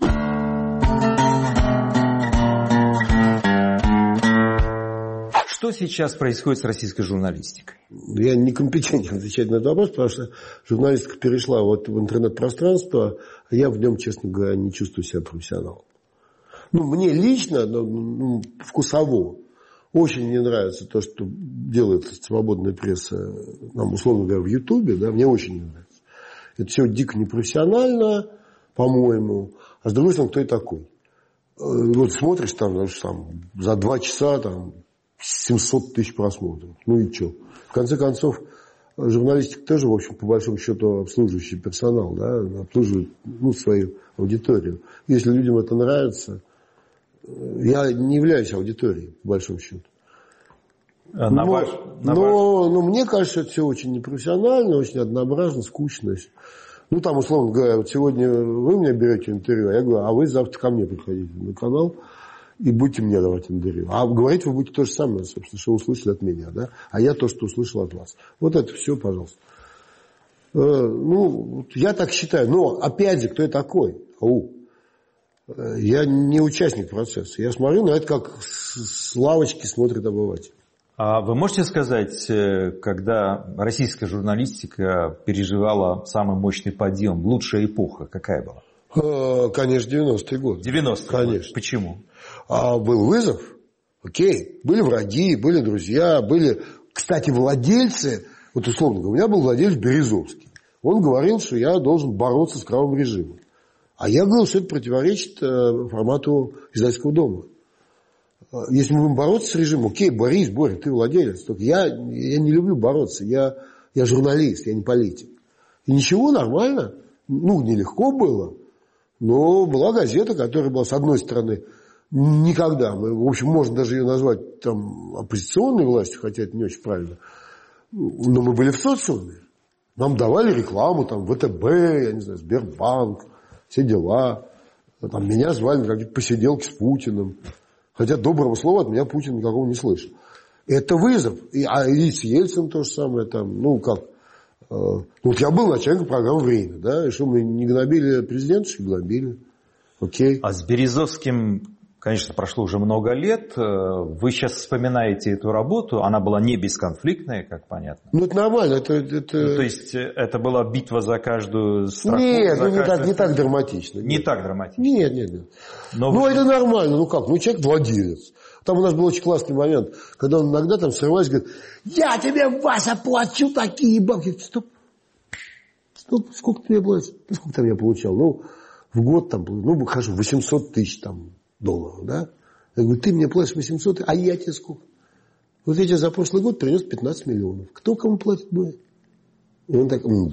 Что сейчас происходит с российской журналистикой? Я некомпетентен отвечать на этот вопрос, потому что журналистика перешла вот в интернет-пространство, а я в нем, честно говоря, не чувствую себя профессионалом. Ну, мне лично, ну, вкусово, очень не нравится то, что делает свободная пресса, нам, условно говоря, в Ютубе, да, мне очень не нравится. Это все дико непрофессионально, по-моему. А с другой стороны, кто я такой? Вот смотришь там, знаешь, там за два часа там семьсот тысяч просмотров. Ну и что? В конце концов, журналистика тоже, в общем, по большому счету, обслуживающий персонал, да, обслуживает, ну, свою аудиторию. Если людям это нравится, я не являюсь аудиторией, по большому счету. На но, ваш, на но, ваш... но мне кажется, это все очень непрофессионально, очень однообразно, скучно. Ну, там, условно говоря, вот сегодня вы меня берете интервью, а я говорю, а вы завтра ко мне приходите на канал и будете мне давать интервью. А говорить вы будете то же самое, собственно, что услышали от меня, да? А я то, что услышал от вас. Вот это все, пожалуйста. Э, ну, я так считаю. Но, опять же, кто я такой? Ау. Я не участник процесса. Я смотрю на это, как с лавочки смотрит обыватель. А вы можете сказать, когда российская журналистика переживала самый мощный подъем, лучшая эпоха какая была? Конечно, девяностые годы. девяностые? Конечно. Почему? А был вызов. Окей. Были враги, были друзья, были, кстати, владельцы. Вот условно говоря, у меня был владелец Березовский. Он говорил, что я должен бороться с кровавым режимом. А я говорил, что это противоречит формату издательского дома. Если мы будем бороться с режимом, окей, борись, Боря, ты владелец. Только я, я не люблю бороться. Я, я журналист, я не политик. И ничего, нормально. Ну, нелегко было. Но была газета, которая была, с одной стороны, никогда. В общем, можно даже ее назвать там, оппозиционной властью, хотя это не очень правильно. Но мы были в социуме. Нам давали рекламу, там, ВТБ, я не знаю, Сбербанк, все дела. Там, меня звали на какие-то посиделки с Путиным. Хотя доброго слова от меня Путин никакого не слышал. Это вызов. И, а и с Ельциным то же самое. Там, ну, как. Э, ну, вот я был начальником программы «Время». Да, и что, мы не гнобили президента, что гнобили. Окей. А с Березовским, конечно, прошло уже много лет. Вы сейчас вспоминаете эту работу. Она была не бесконфликтная, как понятно. Ну, это нормально. Это, это... Ну, то есть, это была битва за каждую строку? Нет, за ну, не, каждую... так, не так драматично. Не нет. так драматично? Нет, нет, нет. Но ну, вы... это нормально. Ну, как? Ну, человек владелец. Там у нас был очень классный момент, когда он иногда там срываясь, говорит, я тебе, Вася, плачу такие бабки. Стоп. Стоп. Сколько ты мне платишь? Ну, сколько там я получал? Ну, в год там, ну, хожу, восемьсот тысяч там долларов, да? Я говорю, ты мне платишь восемьсот, а я тебе сколько? Вот я тебе за прошлый год принес пятнадцать миллионов. Кто кому платит будет? И он так... Ну,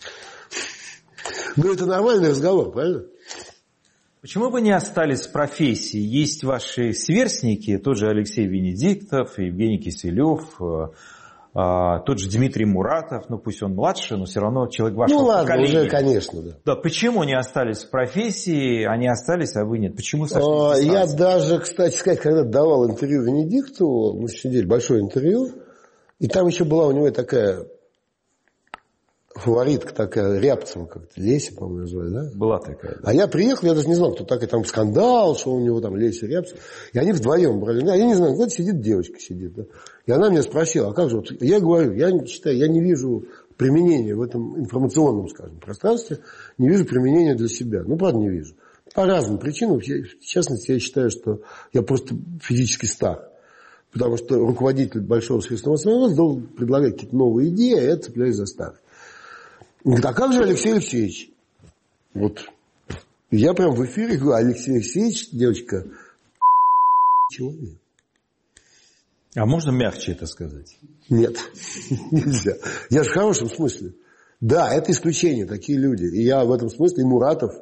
это нормальный разговор, правильно? Почему вы не остались в профессии? Есть ваши сверстники, тот же Алексей Венедиктов, Евгений Киселев, тот же Дмитрий Муратов, ну пусть он младше, но все равно человек вашего ну, ладно, поколения. Уже, конечно, да. Да, почему не остались в профессии, они остались, а вы нет? Почему сошли? Я даже, кстати сказать, когда давал интервью Венедиктову, мы сидели, большое интервью, и там еще была у него такая фаворитка такая, Рябцева как-то, Леся, по-моему, звали, да? Была такая. Да. А я приехал, я даже не знал, кто такой, там скандал, что у него там Леся, Рябцева. И они вдвоем брали, да, я не знаю, вот сидит девочка, сидит, да. И она меня спросила, а как же, вот, я говорю, я не считаю, я не вижу применения в этом информационном, скажем, пространстве, не вижу применения для себя. Ну, правда, не вижу. По разным причинам, в частности, я считаю, что я просто физически стар. Потому что руководитель большого средственного массовой должен предлагать какие-то новые идеи, а я цепляюсь за старые. Говорит, а как же Алексей Алексеевич? Вот. Я прям в эфире говорю, Алексей Алексеевич, девочка, человек. А можно мягче это сказать? Нет, нельзя. Я же в хорошем смысле. Да, это исключение, такие люди. И я в этом смысле, и Муратов,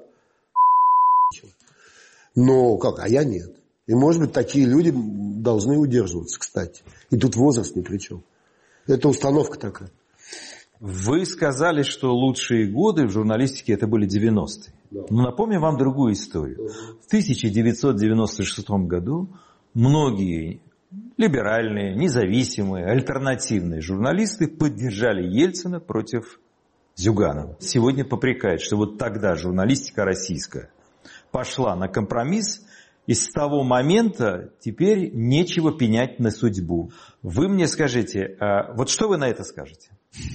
но как, а я нет. И, может быть, такие люди должны удерживаться, кстати. И тут возраст ни при чем. Это установка такая. Вы сказали, что лучшие годы в журналистике это были девяностые. Да. Но напомню вам другую историю. Да. В тысяча девятьсот девяносто шестом году многие либеральные, независимые, альтернативные журналисты поддержали Ельцина против Зюганова. Сегодня попрекают, что вот тогда журналистика российская пошла на компромисс, и с того момента теперь нечего пенять на судьбу. Вы мне скажите, вот что вы на это скажете?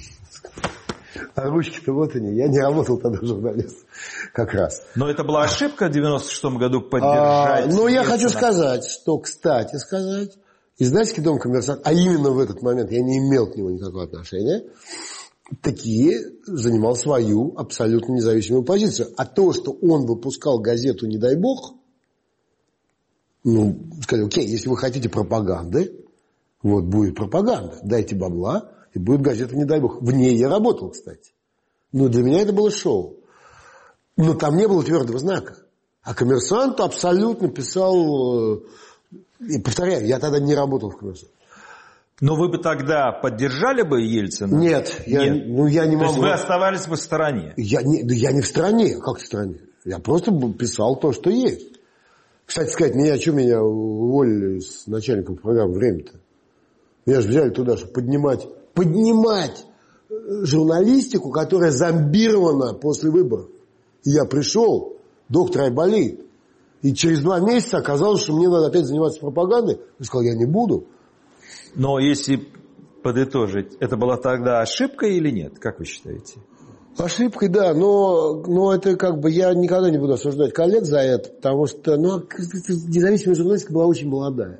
А ручки-то вот они. Я не работал тогда журналистом. Как раз. Но это была ошибка в девяносто шестом году поддержать. А, ну, я хочу сказать, что, кстати сказать, издательский дом «Коммерсант», а именно в этот момент я не имел к нему никакого отношения, такие занимал свою абсолютно независимую позицию. А то, что он выпускал газету «Не дай бог», ну, сказали, окей, если вы хотите пропаганды, вот будет пропаганда, дайте бабла, и будет газета «Не дай бог». В ней я работал, кстати. Но для меня это было шоу. Но там не было твердого знака. А «Коммерсант» абсолютно писал... И повторяю, я тогда не работал в «Коммерсанте». Но вы бы тогда поддержали бы Ельцина? Нет, я, Нет. Ну, я не То могу. есть вы оставались бы в стороне? Я не, я не в стороне. Как в стороне? Я просто писал то, что есть. Кстати сказать, меня, что меня уволили с начальником программы «Время»-то? Меня же взяли туда, чтобы поднимать, поднимать журналистику, которая зомбирована после выборов. И я пришел, доктор Айболит, и через два месяца оказалось, что мне надо опять заниматься пропагандой. Я сказал, я не буду. Но если подытожить, это была тогда ошибка или нет? Как вы считаете? Ошибкой, да, но, но это как бы я никогда не буду осуждать коллег за это, потому что ну, независимая журналистика была очень молодая.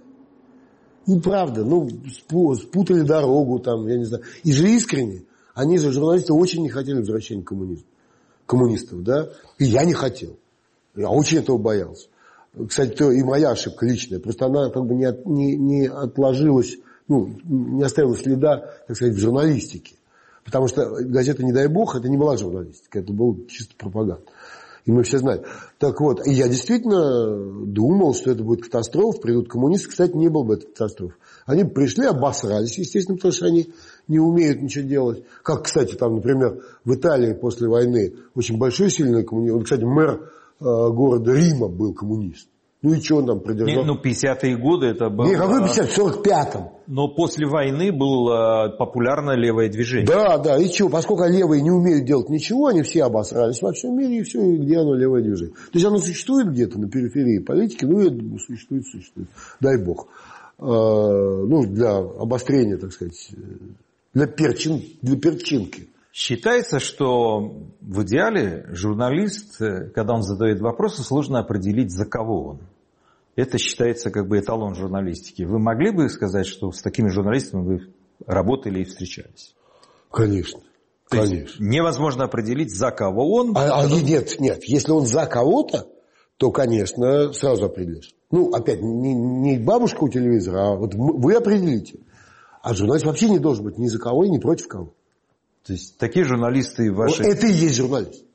Ну, правда, ну, спутали дорогу там, я не знаю. И же искренне, они же, журналисты, очень не хотели возвращения коммунизма, коммунистов, да, и я не хотел. Я очень этого боялся. Кстати, то и моя ошибка личная, просто она как бы не, от, не, не отложилась, ну, не оставила следа, так сказать, в журналистике. Потому что газета «Не дай бог» это не была журналистика, это был чисто пропаганда. И мы все знаем. Так вот, и я действительно думал, что это будет катастрофа, придут коммунисты. Кстати, не было бы этой катастрофы. Они пришли, обосрались, естественно, потому что они не умеют ничего делать. Как, кстати, там, например, в Италии после войны очень большой, сильный коммунист. Вот, кстати, мэр э, города Рима был коммунист. Ну и что он там продержал? Ну, пятидесятые годы это было... Не, какой пятьдесят? В сорок пятом. Но после войны было популярно левое движение. Да, да, и что? Поскольку левые не умеют делать ничего, они все обосрались во всем мире, и все, и где оно левое движение. То есть оно существует где-то на периферии политики, ну, это существует, существует. Дай бог. А, ну, для обострения, так сказать, для, перчин, для перчинки. Считается, что в идеале журналист, когда он задает вопросы, сложно определить, за кого он. Это считается как бы эталон журналистики. Вы могли бы сказать, что с такими журналистами вы работали и встречались? Конечно. То конечно. Есть невозможно определить, за кого он. А, а нет, нет. Если он за кого-то, то, конечно, сразу определишь. Ну, опять, не, не бабушка у телевизора, а вот вы определите. А журналист вообще не должен быть ни за кого и ни против кого. То есть такие журналисты ваши... Вот это и есть журналист.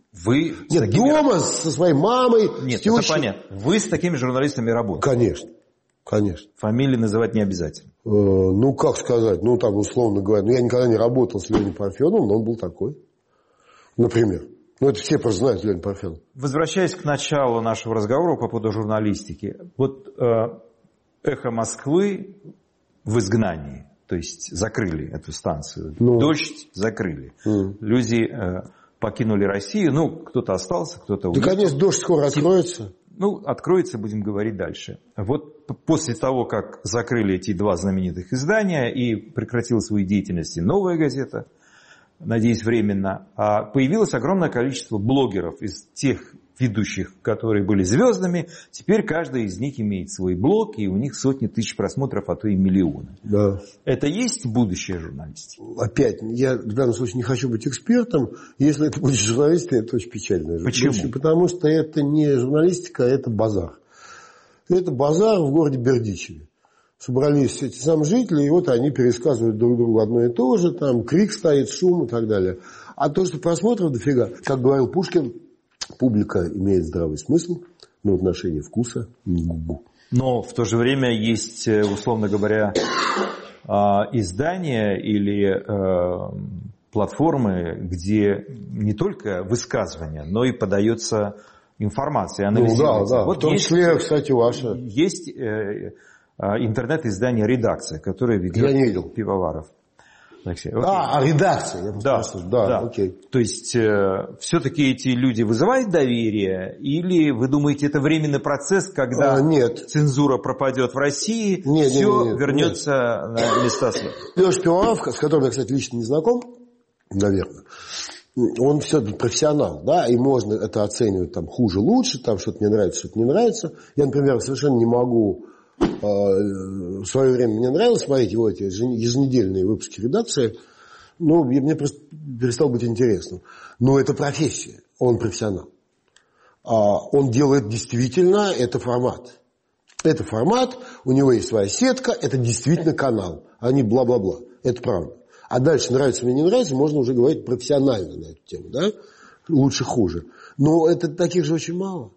Вы Нет, такими... дома со своей мамой, Нет, с тещей. это понятно. Вы с такими журналистами работаете? Конечно, конечно. Фамилии называть не обязательно. Э, ну, как сказать, ну, там, условно говоря, ну, я никогда не работал с Леней Парфеновым, но он был такой. Например. Ну, это все просто знают Леню Парфенову. Возвращаясь к началу нашего разговора по поводу журналистики. Вот э, «Эхо Москвы» в изгнании. То есть закрыли эту станцию. Ну. «Дождь» закрыли. Mm. Люди... Э, покинули Россию, ну, кто-то остался, кто-то уехал. Да, конечно, «Дождь» скоро откроется. Ну, откроется, будем говорить дальше. Вот после того, как закрыли эти два знаменитых издания и прекратила свою деятельность и «Новая газета», надеюсь, временно, появилось огромное количество блогеров из тех ведущих, которые были звездами. Теперь каждый из них имеет свой блог, и у них сотни тысяч просмотров, а то и миллионы. Да. Это есть будущее журналистики? Опять, я в данном случае не хочу быть экспертом. Если это будет журналистика, это очень печально. Почему? Потому что это не журналистика, а это базар. Это базар в городе Бердичеве. Собрались эти самые жители, и вот они пересказывают друг другу одно и то же. Там крик стоит, шум и так далее. А то, что просмотров дофига, как говорил Пушкин, публика имеет здравый смысл, но в отношении вкуса не губу. Но в то же время есть, условно говоря, издания или платформы, где не только высказывания, но и подается информация, анализируется. Ну, да, да. Вот в том есть, числе, кстати, ваша. Есть интернет-издание «Редакция», которое ведет Я не видел. Пивоваров. Алексей, а, а редакция. Я да, да, да. Окей. То есть, э, все-таки эти люди вызывают доверие? Или вы думаете, это временный процесс, когда а, нет. цензура пропадет в России, нет, все нет, нет, вернется нет. на места свои? Леша Пивоваров, с которым я, кстати, лично не знаком, наверное, он все-таки профессионал, да, и можно это оценивать там хуже, лучше, там что-то мне нравится, что-то не нравится. Я, например, совершенно не могу... В свое время мне нравилось смотреть его эти еженедельные выпуски редакции, но мне просто перестало быть интересным. Но это профессия, он профессионал. Он делает действительно, это формат. Это формат, у него есть своя сетка, это действительно канал, а не бла-бла-бла. Это правда. А дальше нравится мне, не нравится, можно уже говорить профессионально на эту тему, да? Лучше, хуже. Но это таких же очень мало.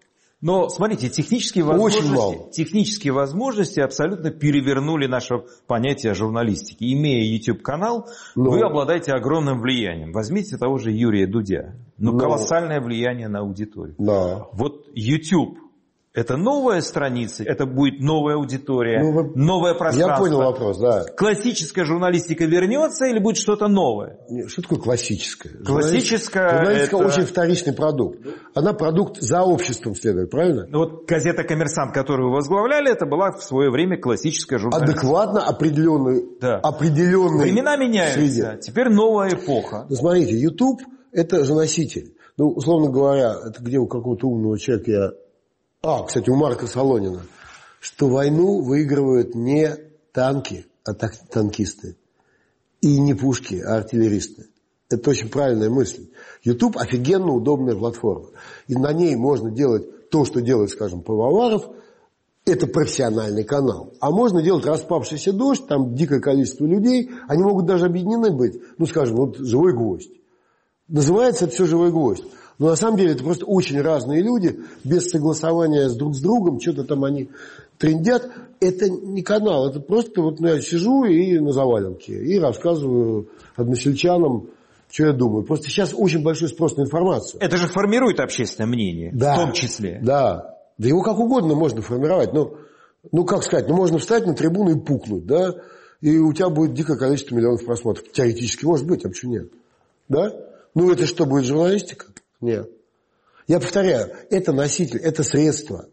Но, смотрите, технические возможности, технические возможности абсолютно перевернули наше понятие о журналистике. Имея YouTube-канал, Но... вы обладаете огромным влиянием. Возьмите того же Юрия Дудя. Ну, Но... колоссальное влияние на аудиторию. Да. Вот YouTube – это новая страница, это будет новая аудитория, ну, вы... новое пространство. Я понял вопрос, да. Классическая журналистика вернется или будет что-то новое? Что такое классическая? Классическая Журналистика это... очень вторичный продукт. Она продукт за обществом следует, правильно? Ну, вот газета «Коммерсант», которую вы возглавляли, это была в свое время классическая журналистика. Адекватно определенной, да. определенной Времена меняются, среде. Теперь новая эпоха. Ну, смотрите, YouTube – это же носитель. Ну, условно говоря, это где у какого-то умного человека я... А, кстати, у Марка Солонина, что войну выигрывают не танки, а танкисты. И не пушки, а артиллеристы. Это очень правильная мысль. YouTube офигенно удобная платформа. И на ней можно делать то, что делает, скажем, Пивоваров. Это профессиональный канал. А можно делать распавшийся дождь, там дикое количество людей. Они могут даже объединены быть. Ну, скажем, вот «Живой гвоздь». Называется это все «Живой гвоздь». Но на самом деле это просто очень разные люди, без согласования с друг с другом, что-то там они трындят. Это не канал, это просто вот ну, я сижу и на заваленке, и рассказываю односельчанам, что я думаю. Просто сейчас очень большой спрос на информацию. Это же формирует общественное мнение, да, в том числе. Да, да его как угодно можно формировать. Ну, ну как сказать, ну можно встать на трибуну и пукнуть, да, и у тебя будет дикое количество миллионов просмотров. Теоретически может быть, а почему нет? Да? Ну это что, будет журналистика? Нет. Я повторяю, это носитель, это средство.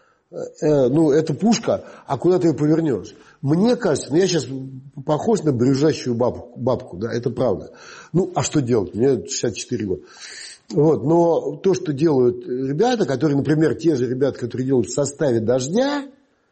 Э, ну, это пушка, а куда ты ее повернешь? Мне кажется, ну, я сейчас похож на брюзжащую бабку, бабку, да, это правда. Ну, а что делать? Мне шестьдесят четыре года. Вот, но то, что делают ребята, которые, например, те же ребята, которые делают в составе «Дождя»,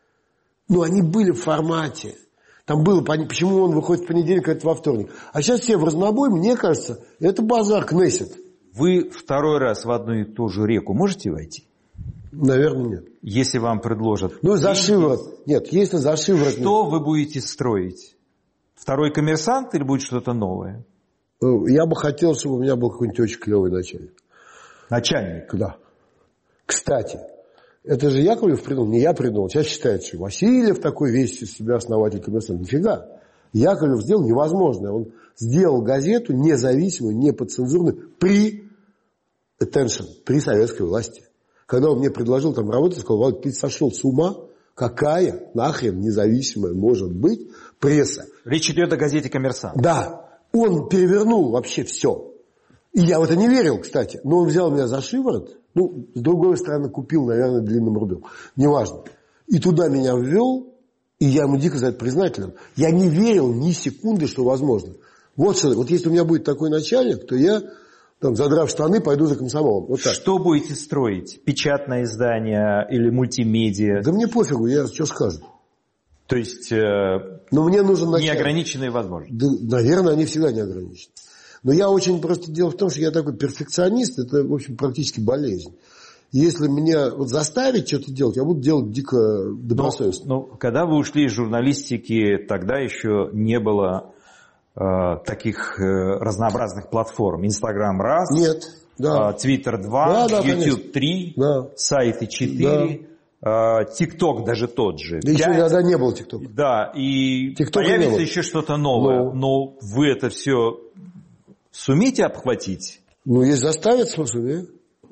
ну, они были в формате. Там было, почему он выходит в понедельник, а это во вторник. А сейчас все в разнобой, мне кажется, это базар Кнессет. Вы второй раз в одну и ту же реку можете войти? Наверное, нет. Если вам предложат... Ну, за шиворот. Нет, если за шиворот... Что нет. Вы будете строить? Второй «Коммерсант» или будет что-то новое? Я бы хотел, чтобы у меня был какой-нибудь очень клевый начальник. Начальник? Да. Кстати, это же Яковлев придумал, не я придумал. Сейчас считают, что Васильев такой весь из себя основатель «Коммерсанта». Нифига. Яковлев сделал невозможное. Он сделал газету независимую, неподцензурную при attention, при советской власти. Когда он мне предложил там работать, я сказал: Володь, ты сошел с ума? Какая нахрен независимая может быть пресса? Речь идет о газете «Коммерсант». Да. Он перевернул вообще все. И я в это не верил, кстати. Но он взял меня за шиворот. Ну, с другой стороны, купил, наверное, длинным рублем. Неважно. И туда меня ввел. И я ему дико за это признателен. Я не верил ни секунды, что возможно. Вот что, вот если у меня будет такой начальник, то я, там, задрав штаны, пойду за комсомолом. Вот так. Что будете строить? Печатное издание или мультимедиа? Да мне пофигу, я что скажу. То есть э, Но мне нужен начальник. Неограниченные возможности? Да, наверное, они всегда не ограничены. Но я очень просто... Дело в том, что я такой перфекционист, это, в общем, практически болезнь. Если меня вот заставить что-то делать, я буду делать дико добросовестно. Но, но когда вы ушли из журналистики, тогда еще не было э, таких э, разнообразных платформ. Инстаграм раз, Нет, да. Твиттер два, да, да, Ютуб три, да. Сайты четыре, да. ТикТок даже тот же. Да еще тогда не было ТикТока. Да, и TikTok появится еще что-то новое. Но... но вы это все сумеете обхватить? Ну, есть заставить способы.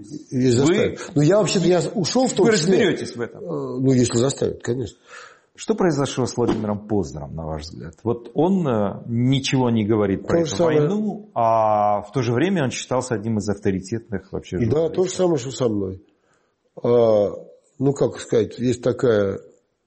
Вы... Ну, я вообще-то я ушел в том Вы числе... разберетесь в этом? Ну, если заставят, конечно. Что произошло с Владимиром Познером, на ваш взгляд? Вот он ничего не говорит про эту войну, а в то же время он считался одним из авторитетных вообще журналистов. Да, то же самое, что со мной. А, ну, как сказать, есть такая,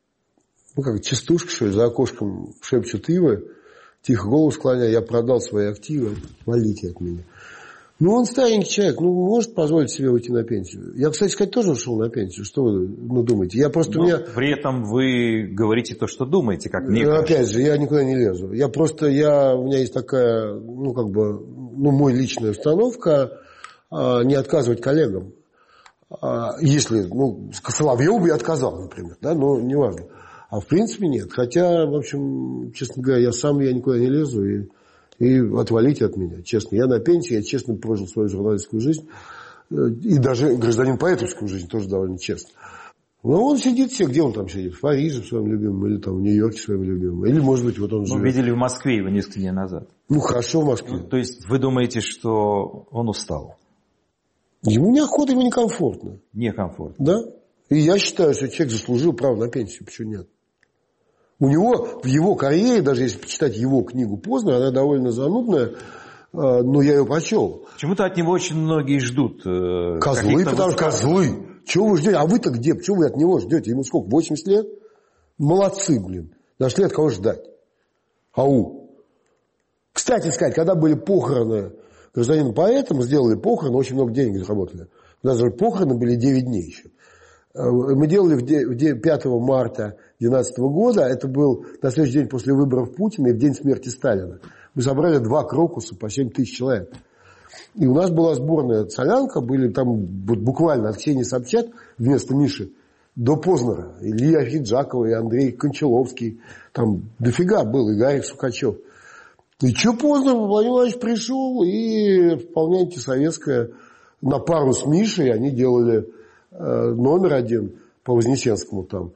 ну, как частушка, что ли, за окошком шепчут ивы, тихо голову склоняя: я продал свои активы, валите от меня. Ну, он старенький человек, ну, может позволить себе уйти на пенсию. Я, кстати сказать, тоже ушел на пенсию. Что вы ну, думаете? Я просто Но у меня... При этом вы говорите то, что думаете, как мне ну, кажется. Опять же, я никуда не лезу. Я просто, я, у меня есть такая, ну, как бы, ну, мой личная установка, а, не отказывать коллегам. А, если, ну, Соловьеву бы я отказал, например, да, но неважно. А в принципе нет. Хотя, в общем, честно говоря, я сам, я никуда не лезу и... И отвалите от меня, честно. Я на пенсии, я честно прожил свою журналистскую жизнь. И даже гражданин поэтовской жизни тоже довольно честно. Но он сидит все, где он там сидит? В Париже в своем любимом, или там в Нью-Йорке в своем любимом. Или, может быть, вот он живет. Мы видели в Москве его несколько дней назад. Ну, хорошо в Москве. Ну, то есть вы думаете, что он устал? Ему неохота, ему некомфортно. Некомфортно. Да. И я считаю, что человек заслужил право на пенсию. Почему нет? У него, в его карьере, даже если почитать его книгу поздно, она довольно занудная, но я ее прочел. Почему-то от него очень многие ждут. Э, козлы, потому что козлы. Чего вы ждете? А вы-то где? Почему вы от него ждете? Ему сколько? восемьдесят лет? Молодцы, блин. Нашли от кого ждать. Ау. Кстати сказать, когда были похороны гражданина поэта, мы сделали похороны, очень много денег заработали. У нас даже похороны были девять дней еще. Мы делали в пятого марта две тысячи двенадцатого года, это был на следующий день после выборов Путина и в день смерти Сталина. Мы собрали два крокуса по семь тысяч человек. И у нас была сборная солянка, были там вот буквально от Ксении Собчак вместо Миши до Познера. Илья Хиджакова, и Андрей Кончаловский. Там дофига был, и Гарик Сукачев. И что Познер, Владимир Владимирович пришел, и вполне антисоветская на пару с Мишей они делали э, номер один по Вознесенскому там.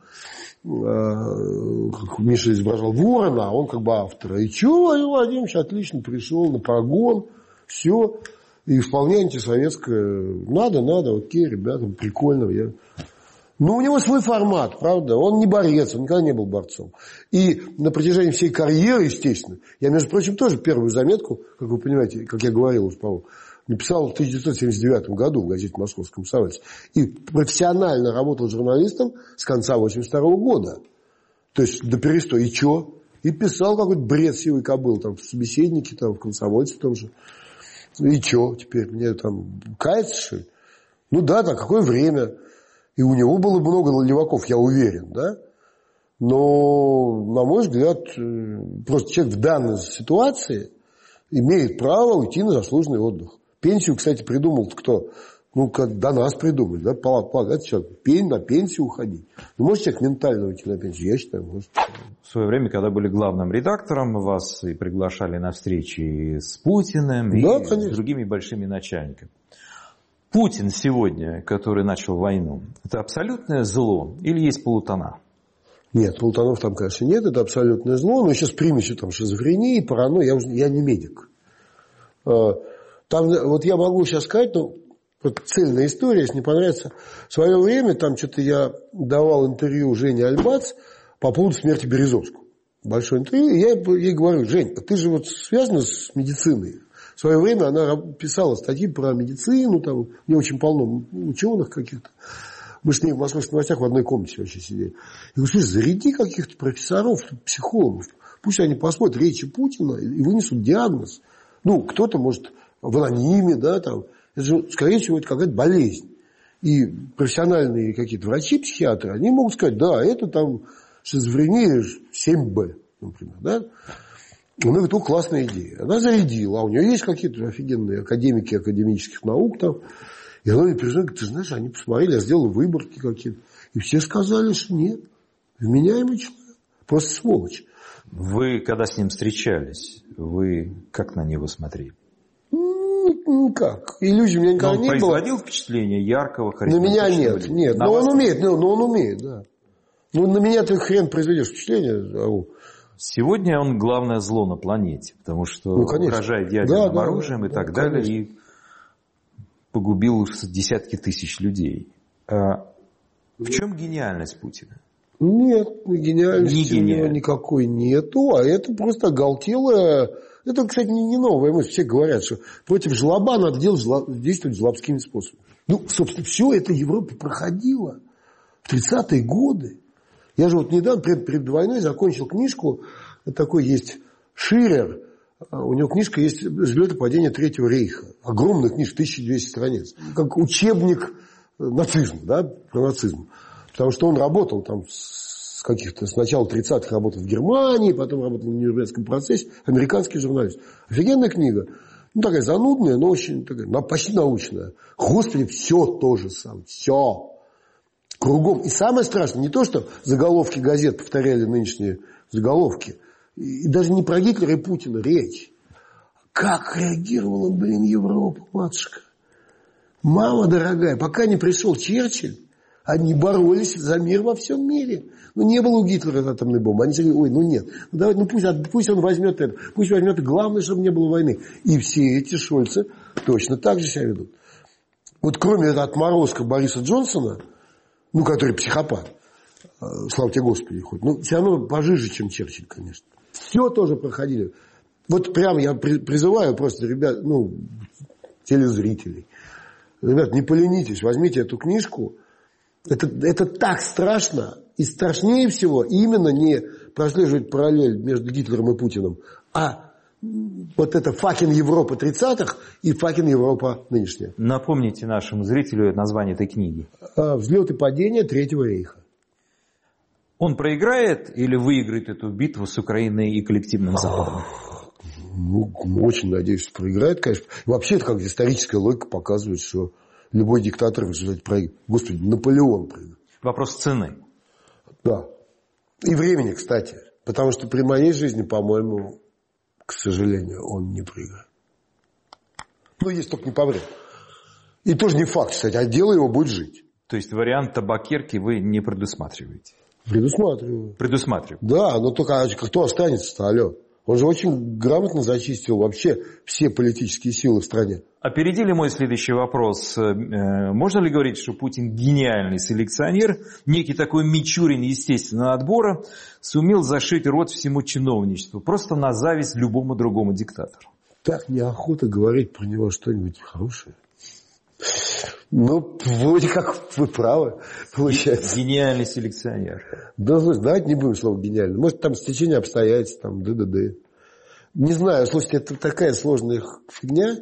Э, Миша изображал ворона, а он как бы автор. И что, Владимир Владимирович отлично пришел на прогон, все. И вполне антисоветская. Надо, надо, окей, ребята, прикольно. Я... Но у него свой формат, правда. Он не борец, он никогда не был борцом. И на протяжении всей карьеры, естественно, я, между прочим, тоже первую заметку, как вы понимаете, как я говорил уже, по-моему, написал в тысяча девятьсот семьдесят девятом году в газете «Московском комсомольце». И профессионально работал журналистом с конца восемьдесят второго года. То есть до перестоя. И что? И писал какой-то бред сивой кобылы, там, в «Собеседнике», там, в «Комсомольце» том же. И что теперь? Мне там каяться, что ли? Ну да, так, какое время. И у него было много леваков, я уверен, да? Но, на мой взгляд, просто человек в данной ситуации имеет право уйти на заслуженный отдых. Пенсию, кстати, придумал кто? Ну, как до нас придумали, да? Полагать человек, пень, на пенсию уходить. Ну, может человек ментально уйти на пенсию? Я считаю, может. В свое время, когда были главным редактором, вас и приглашали на встречи с Путиным, да, и конечно. с другими большими начальниками. Путин сегодня, который начал войну, это абсолютное зло или есть полутона? Нет, полутонов там, конечно, нет, это абсолютное зло, но сейчас примесью там шизофрении, паранойи, я, уже, я не медик. Там, вот я могу сейчас сказать, ну, вот цельная история, если не понравится. В свое время там что-то я давал интервью Жене Альбац по поводу смерти Березовского. Большое интервью, и я ей говорю: Жень, ты же вот связана с медициной. В свое время она писала статьи про медицину, там не очень полно ученых каких-то. Мы с ней в «Московских новостях» в одной комнате вообще сидели. Я говорю: слушай, заряди каких-то профессоров, психологов. Пусть они посмотрят речи Путина и вынесут диагноз. Ну, кто-то, может, в анониме, да, там. Это же, скорее всего, это какая-то болезнь. И профессиональные какие-то врачи, психиатры, они могут сказать: да, это там шизофрения семь бэ, например, да. Она говорит: о, классная идея. Она зарядила, а у нее есть какие-то офигенные академики академических наук там. И она мне признает: говорит, ты знаешь, они посмотрели, я сделал выборки какие-то. И все сказали, что нет, вменяемый человек, просто сволочь. Вы, когда с ним встречались, вы как на него смотрели? Никак. Иллюзий у меня никогда не было. Он производил впечатление яркого, харизматичного? На меня нет, нет. Но он умеет, но, но он умеет, да. Ну, на меня ты хрен произведешь впечатление. Сегодня он главное зло на планете, потому что ну, угрожает ядерным да, оружием да, и так да, далее, конечно. И погубил десятки тысяч людей. А в чем гениальность Путина? Нет, гениальности не у него никакой нету, а это просто оголтелое. Это, кстати, не новая мысль. Все говорят, что против жлоба надо делать, действовать жлобскими способами. Ну, собственно, все это Европа проходила в тридцатые годы. Я же вот недавно, перед, перед войной, закончил книжку. Такой есть Ширер. У него книжка есть «Взлет и падение Третьего рейха». Огромная книжка, тысяча двести страниц. Как учебник нацизма, да, про нацизм. Потому что он работал там с каких-то, с начала тридцатых работал в Германии, потом работал на Нюрнбергском процессе. Американский журналист. Офигенная книга. Ну, такая занудная, но очень такая, почти научная. Господи, все то же самое. Все. Кругом. И самое страшное, не то, что заголовки газет повторяли нынешние заголовки. И даже не про Гитлера и Путина речь. Как реагировала, блин, Европа, матушка. Мама дорогая, пока не пришел Черчилль, они боролись за мир во всем мире. Ну, не было у Гитлера атомной бомбы. Они сказали, ой, ну нет, ну, давай, ну пусть, пусть он возьмет это, пусть возьмет, главное, чтобы не было войны. И все эти шольцы точно так же себя ведут. Вот кроме этого отморозка Бориса Джонсона, ну, который психопат, слава тебе Господи, хоть, ну, все равно пожиже, чем Черчилль, конечно. Все тоже проходили. Вот прямо я призываю просто, ребят, ну, телезрителей. Ребят, не поленитесь, возьмите эту книжку. Это, это так страшно. И страшнее всего именно не прослеживать параллель между Гитлером и Путиным, а вот это факин Европа тридцатых и факин Европа нынешняя. Напомните нашему зрителю название этой книги. «Взлет и падение Третьего рейха». Он проиграет или выиграет эту битву с Украиной и коллективным Западом? Ну, очень надеюсь, что проиграет, конечно. Вообще, это как историческая логика показывает, что любой диктатор в результате проиграет. Господи, Наполеон проиграет. Вопрос цены. Да. И времени, кстати. Потому что при моей жизни, по-моему, к сожалению, он не проиграет. Ну, если только не помрет. И тоже не факт, кстати, а дело его будет жить. То есть вариант табакерки вы не предусматриваете? Предусматриваю. Предусматриваю. Да, но только а кто останется-то, алло? Он же очень грамотно зачистил вообще все политические силы в стране. Опередили мой следующий вопрос. Можно ли говорить, что Путин гениальный селекционер, некий такой Мичурин естественного отбора, сумел зашить рот всему чиновничеству, просто на зависть любому другому диктатору? Так неохота говорить про него что-нибудь хорошее. Ну, вроде как вы правы, получается. Гениальный селекционер. Да, слушай, давайте не будем слово гениальный. Может, там стечение обстоятельств, там, д-д-д. Не знаю, слушайте, это такая сложная фигня.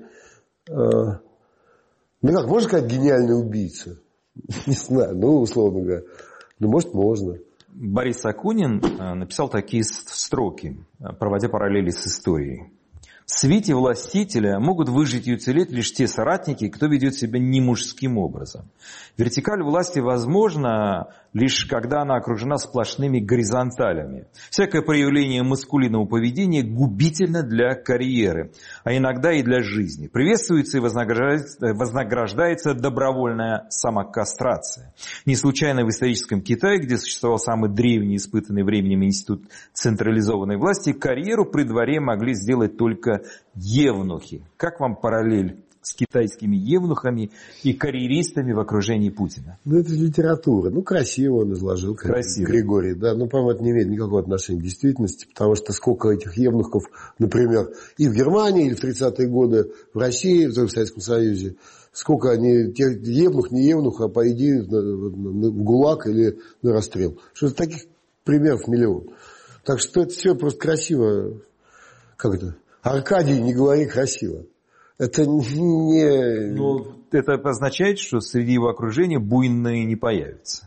Ну как, можно сказать гениальный убийца? Не знаю, ну, условно говоря. Ну, может, можно. Борис Акунин написал такие строки, проводя параллели с историей. В свите властителя могут выжить и уцелеть лишь те соратники, кто ведет себя не мужским образом. Вертикаль власти возможна лишь когда она окружена сплошными горизонталями. Всякое проявление маскулинного поведения губительно для карьеры, а иногда и для жизни. Приветствуется и вознаграждается, вознаграждается добровольная самокастрация. Не случайно в историческом Китае, где существовал самый древний, испытанный временем институт централизованной власти, карьеру при дворе могли сделать только евнухи. Как вам параллель с китайскими евнухами и карьеристами в окружении Путина? Ну, это литература. Ну, красиво он изложил. Красиво. Григорий, да. Ну, по-моему, это не имеет никакого отношения к действительности, потому что сколько этих евнухов, например, и в Германии, или в тридцатые годы в России, в Советском Союзе, сколько они, тех, евнух, не евнух, а по идее в ГУЛАГ или на расстрел. Что таких примеров миллион. Так что это все просто красиво. Как это? Аркадий, не говори красиво. Это не... Ну, это означает, что среди его окружения буйные не появятся.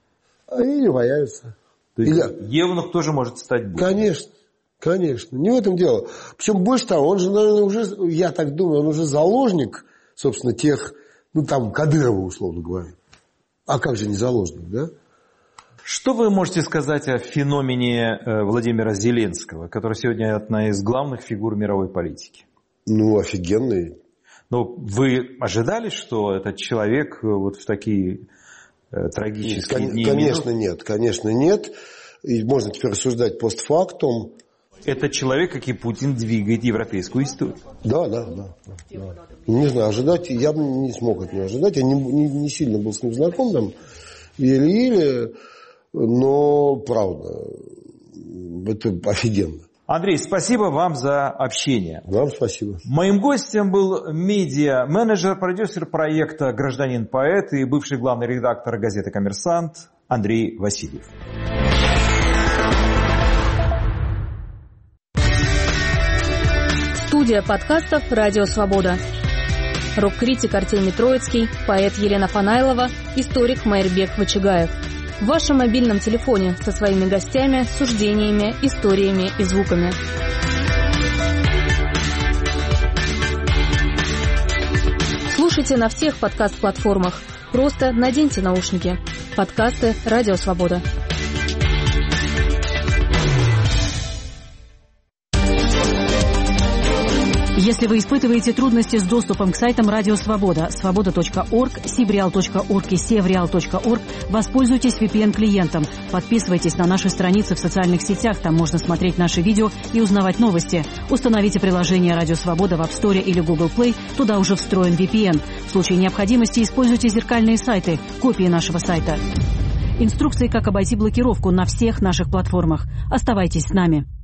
А и не появятся. То есть Или... евнух тоже может стать буйным. Конечно, конечно. Не в этом дело. Причем больше того, он же, наверное, уже, я так думаю, он уже заложник, собственно, тех, ну, там, Кадырова, условно говоря. А как же не заложник, да? Что вы можете сказать о феномене Владимира Зеленского, который сегодня одна из главных фигур мировой политики? Ну, офигенный. Но вы ожидали, что этот человек вот в такие э, трагические Кон- дни... Конечно, нет, конечно, нет. И можно теперь рассуждать постфактум. Этот человек, как и Путин, двигает европейскую историю. Да, да, да. да. Не знаю, ожидать, я бы не смог от него ожидать. Я не, не, не сильно был с ним знаком, там, еле-еле, но правда, это офигенно. Андрей, спасибо вам за общение. Вам спасибо. Моим гостем был медиа-менеджер, продюсер проекта «Гражданин-поэт» и бывший главный редактор газеты «Коммерсант» Андрей Васильев. Студия подкастов «Радио Свобода». Рок-критик Артемий Троицкий, поэт Елена Фанайлова, историк Майрбек Вачигаев. В вашем мобильном телефоне со своими гостями, суждениями, историями и звуками. Слушайте на всех подкаст-платформах. Просто наденьте наушники. Подкасты «Радио Свобода». Если вы испытываете трудности с доступом к сайтам Радио Свобода, свобода точка орг, сибреал точка орг и севреал точка орг, воспользуйтесь ви пи эн-клиентом. Подписывайтесь на наши страницы в социальных сетях, там можно смотреть наши видео и узнавать новости. Установите приложение Радио Свобода в App Store или Google Play, туда уже встроен ви пи эн. В случае необходимости используйте зеркальные сайты, копии нашего сайта. Инструкции, как обойти блокировку на всех наших платформах. Оставайтесь с нами.